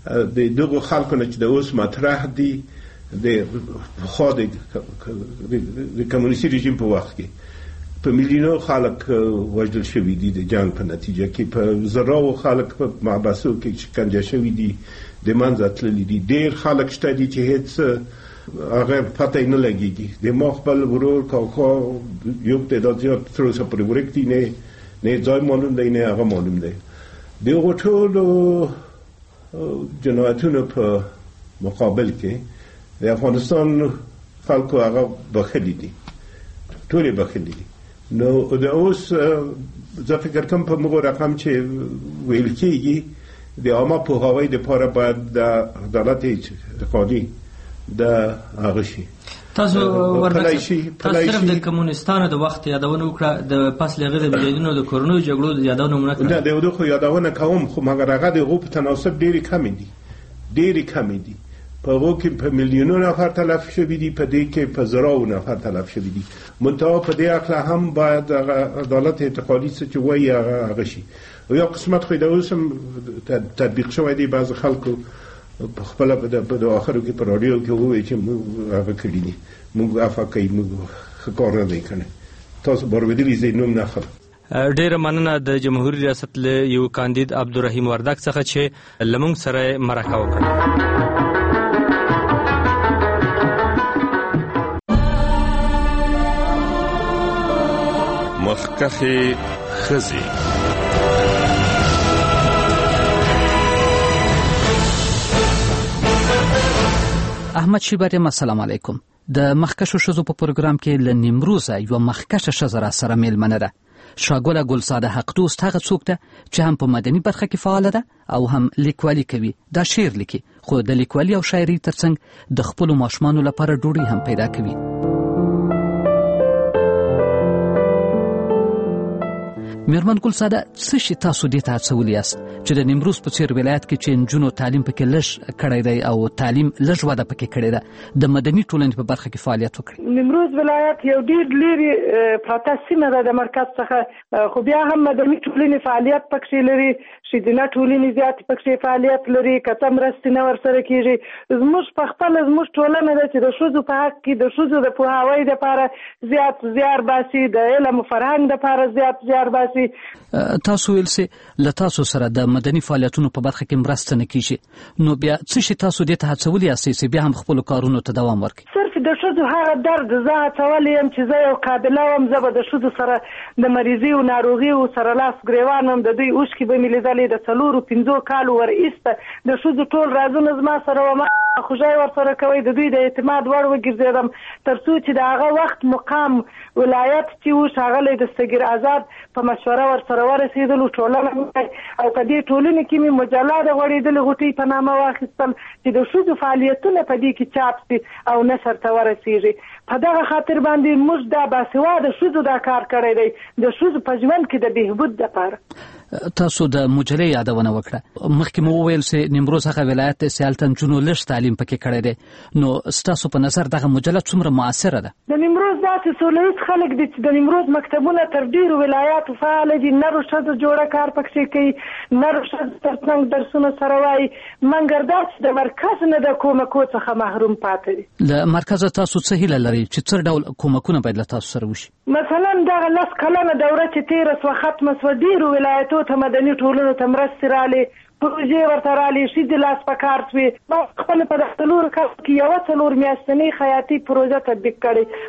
د دغه خلکو نه چې د اوس مطرح دي د خو د کمونیستي رژیم په وخت کې په میلیونو خلک وژل شوي دي د جنگ په نتیجه کې، په زراو خلک په محبسو کې شکنجه شوي دي، د منځه تللي دي. ډېر خلک شته دي چې هېڅ هغه پته نه لګېږي. د ما خپل ورور کاکا یو تعداد زیات تر اوسه پورې ورک دي، نه نه ځای معلوم دی نه هغه معلوم دی. د هغو ټولو جنایتونو په مقابل کې د افغانستان خلکو هغه بخښلي دي، ټولې بخښلي دي. نو د اوس زه فکر کوم په موږ رقم چې ویل کېږي د عامه پوهاوی دپاره باید د عدالت انتقالي د هغه شي. تاسو ورته تاسو صرف د کمونستانو د وخت یادونه وکړه، د پس له هغه د مجاهدینو د کورونو جګړو د یادونه مونږ نه. نه د خو یادونه کوم، خو مګر هغه د غو په تناسب ډېری کم دي، ډېری کم دي. په هغو کې په میلیونونو نفر تلف شوي دي، په دې کې په زراو نفر تلف شوي دي. منتها په دې اړه هم باید عدالت انتقالي څه چې وایي هغه شي. یو قسمت خو د اوس هم تطبیق شوی دی، بعضې خلکو په خپله په اخرو کې په راډیو کې ووایي چې موږ هغه کړي دي، موږ عفوه کوي، موږ ښه کار نه دی کړی. تاسو بارویدلي زه نوم نه اخلم. ډیره مننه د جمهوریت ریاست له یو کاندید عبدالرحیم وردک څخه چې لمونږ سره مرکه وکړه. مخکخې ښځې. احمد شیباریم، السلام علیکم. د مخکشو ښځو په پروګرام کې له نیمروزه یوه مخکشه ښځه را سره میلمنه ده. شاګله ګلساده حق دوست هغه څوک ده چې هم په مدني برخه کې فعاله ده او هم لیکوالي کوي. دا شعر لیکي، خو د لیکوالي او شاعري ترڅنګ د خپلو ماشومانو لپاره ډوډۍ هم پیدا کوي. میرمن ګلساده، څه شي تاسو دې ته هڅولی یاست چې د نیمروز په څېر ولایت کې چې نجونو تعلیم پکې لږ کړی دی او تعلیم لږ وده پکې کړې ده، د مدني ټولنې په برخه کې فعالیت وکړي؟ نیمروز ولایت یو ډېر لرې پراته سیمه ده د مرکز څخه، خو بیا هم مدني ټولنې فعالیت پکې لري، ښځینه ټولنې زیاتې پکې فعالیت لري، که څه مرستې نه ورسره کېږي. زموږ په خپله زموږ ټولنه ده چې د ښځو په حق کې د ښځو د پوهاوي دپاره زیات زیار باسي، د علم او فرهنګ دپاره زیات زیار باسي. تاسو ویل سي له تاسو سره د مدني فعالیتونو په برخه کې مرسته نه کیږي، نو بیا څه شي تاسو دې ته هڅولی یاست چې بیا هم خپلو کارونو ته دوام ورکړئ؟ صرف د ښځو هغه درد زه هڅولی یم چې زه یو قابله وم، زه به د ښځو سره د مریضي او ناروغي سره لاس ګریوان وم، د دوی اوښکې به مې لیدلې، د څلورو پنځو کالو ورایسته د ښځو ټول رازونه زما سره وه، ما خوږی ورسره کوئ، د دوی د اعتماد وړ وګرځېدم، تر څو چې د هغه وخت مقام ولایت چې و ښاغلی دستګیر آزاد په مشوره ورسره ورسېدلو، ټولنه او په دې ټولنې کې مې مجله د غوړېدلې غوټۍ په نامه واخیستل چې د ښځو فعالیتونه په دې کې چاپ شي او نشر ته ورسېږي. په دغه خاطر باندې موږ دا باسواده ښځو دا کار کړی دی د ښځو په ژوند کې د بهبود دپاره. تاسو د مجلې یادونه وکړه، مخکې مو وویل چې نیمروز هغه ولایت دی چې هلته نجونو لږ تعلیم پکې کړی دی، نو ستاسو په نظر دغه مجله څومره مؤثره ده؟ د نیمروز داسې سوله ییز خلک دي چې د نیمروز مکتبونه تر ډېرو ولایاتو فعاله دي، نرو ښځو جوړه کار پکې کوي، نرو ښځو ترڅنګ درسونه سره وایي، مګر دا چې د مرکز نه د کومکو څخه محروم پاتې دي. له مرکزه تاسو څه هیله لرئ چې څه ډول کومکونه باید له تاسو سره وشي؟ مثلا دغه لس کلنه دوره چې تېره سوه ختمه سوه، ډېرو ولایتو ته مدني ټولنو ته مرستې رالې، پروژې ورته رالې، ښځې لاس په کار سوې. ما خپله په دغه څلورو کالو کې یوه څلور میاشتنۍ خیاطي پروژه تطبیق کړې.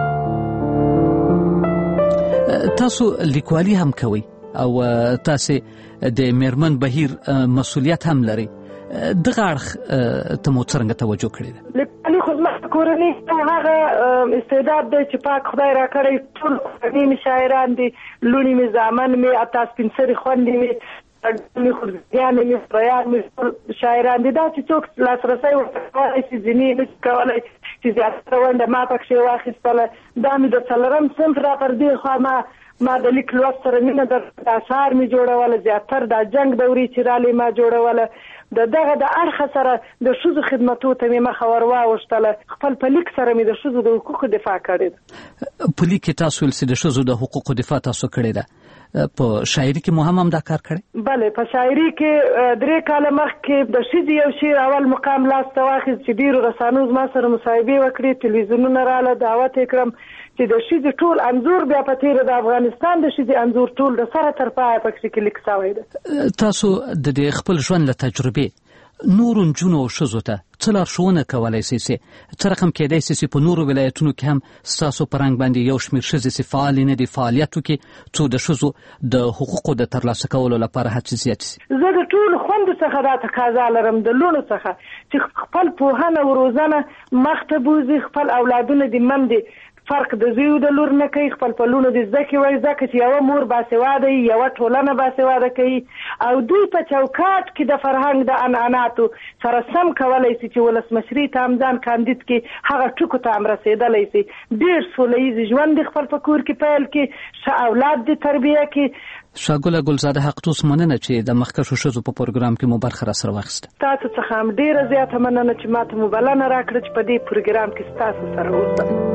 تاسو لیکوالي هم کوئ او تاسې د میرمن بهیر مسؤلیت هم لرئ، دغه اړخ ته مو څرنګه توجه کړې ده؟ لیکوالي خو زما کورنۍ هغه استعداد دی چې پاک خدای را کړی، ټول کورنۍ مې شاعران دي، لوڼې مې زامن مې حتی سپین سرې خویندې مې مې خورزیانې مې خدایان مې شاعران دي. دا چې څوک لاسرسی ورته کولی شي ځینې نشي کولی چې زیاتره ونډه ما پکښې واخیستله. دا مې د څلورم صنف را پر دې خوا ما ما د لیک لوست سره مینه د اشعار مې جوړوله، زیاتر دا جنګ دورې چې رالې ما جوړوله. د دغه د اړخه سره د ښځو خدمتو ته مې مخه ور واوښتله، خپل په لیک سره مې د ښځو د حقوقو دفاع کړې ده. په لیک کې تاسو ویل چې د ښځو د حقوقو دفاع تاسو کړې ده، په شاعري کې مو هم هم دا کار کړی؟ بله، په شاعري کې درې کاله مخکې د ښځې یو شعر اول مقام لاس ته واخیست چې ډېرو رسانو زما سره مصاحبې وکړې، تلویزیونونه راله، دعوت یې کړم چې د ښځې ټول انځور بیا په تېره د افغانستان د ښځې انځور ټول د سره تر پایه پکې کې لیک شوی ده. تاسو د دې خپل ژوند له تجربې نورو نجونو او ښځو ته څه لارښوونه کولی شئ چې څه رقم کېدای شي چې په نورو ولایتونو کې هم ستاسو په رنګ باندې یو شمېر ښځې چې فعالې نه دي فعالیت وکړي څو د ښځو د حقوقو د ترلاسه کولو لپاره هڅې زیاتې شي؟ زه د ټولو خویندو څخه دا تقاضا لرم، د لوڼو څخه، چې خپل پوهنه او روزنه مخ ته بوځي، خپل اولادونه دې مندې فرق د زوی د لور نه کوي، خپل په لوڼو دې زده کړي وایي، ځکه چې یوه مور باسواده وي، یوه ټولنه باسواده کوي، او دوی په چوکاټ کې د فرهنګ د عنعناتو سره سم کولی شي چې ولسمشري ته هم ځان کاندید کړي، هغه ټکو ته هم رسېدلی شي، ډېر سوله ییز ژوند دې خپل په کور کې پیل کړي، ښه اولاد دې تربیه کړي. شاګله ګلزاده حقدوس، مننه چې د مخکښو ښځو په پروګرام کې مو برخه راسره واخیسته. تاسو څخه هم ډېره زیاته مننه چې ماته مو بلنه راکړه چې په دې پروګرام کې ستاسو سره اوسم.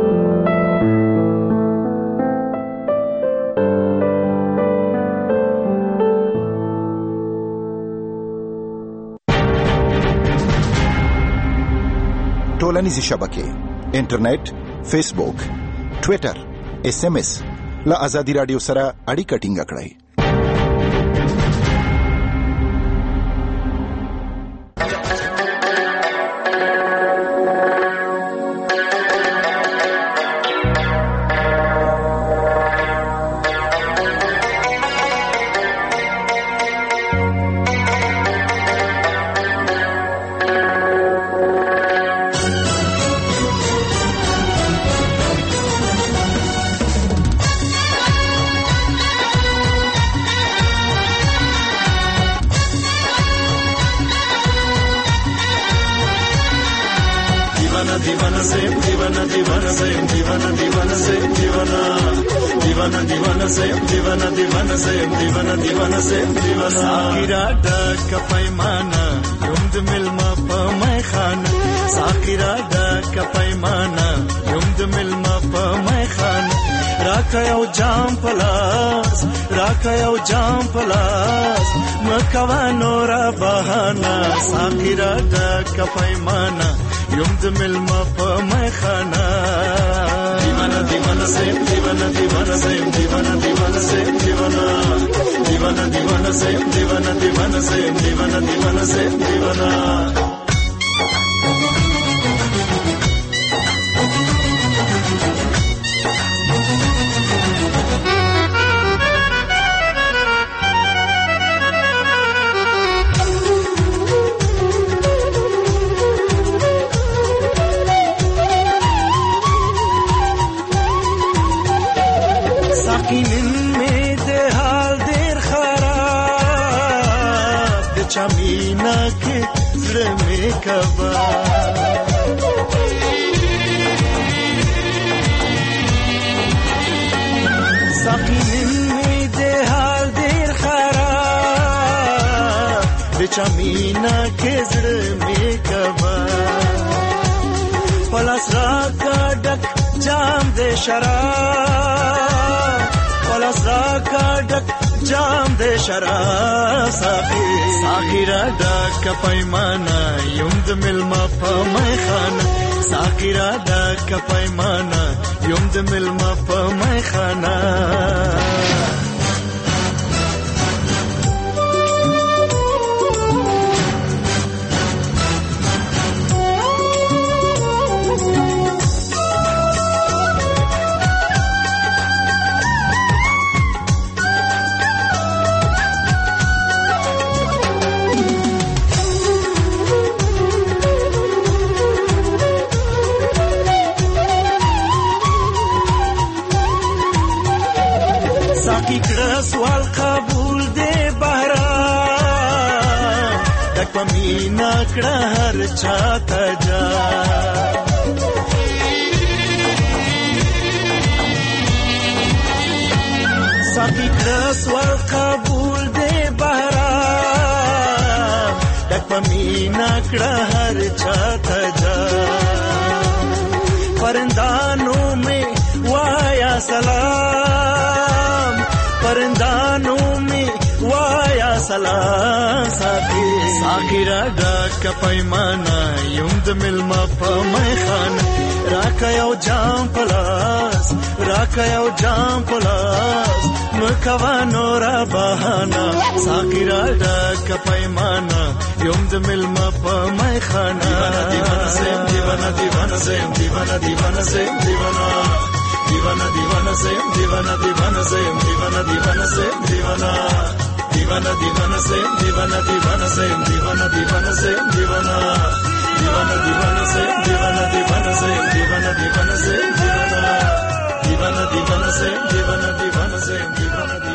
ټولنیزې شبکې، انټرنیټ، فیسبوک، ټویټر، اس ام اس له ازادي رادیو سره اړیکه ټینګه کړئ. رندانو می وایا سلام ساقي ساقي را ډک پیمانه یم د ملما په میخانه راکا یو جام پلاس راکا یو جام پلاس مکوا نورا بهانا ساقي را ډک پیمانه یم د ملما په میخانه دیوانه زم دیوانه دیوانه زم دیوانه دیوانه زم دیوانه دیوانه دیوانه زم دیوانه دیوانه زم دیوانه دیوانه زم دیوانه دیوانه دیوانه زم دیوانه دیوانه زم دیوانه دیوانه زم دیوانه دیوانه دیوانه زم دیوانه دیوانه زم دیوانه دیوانه زم دیوانه دیوانه دیوانه زم دیوانه دیوانه زم دیوانه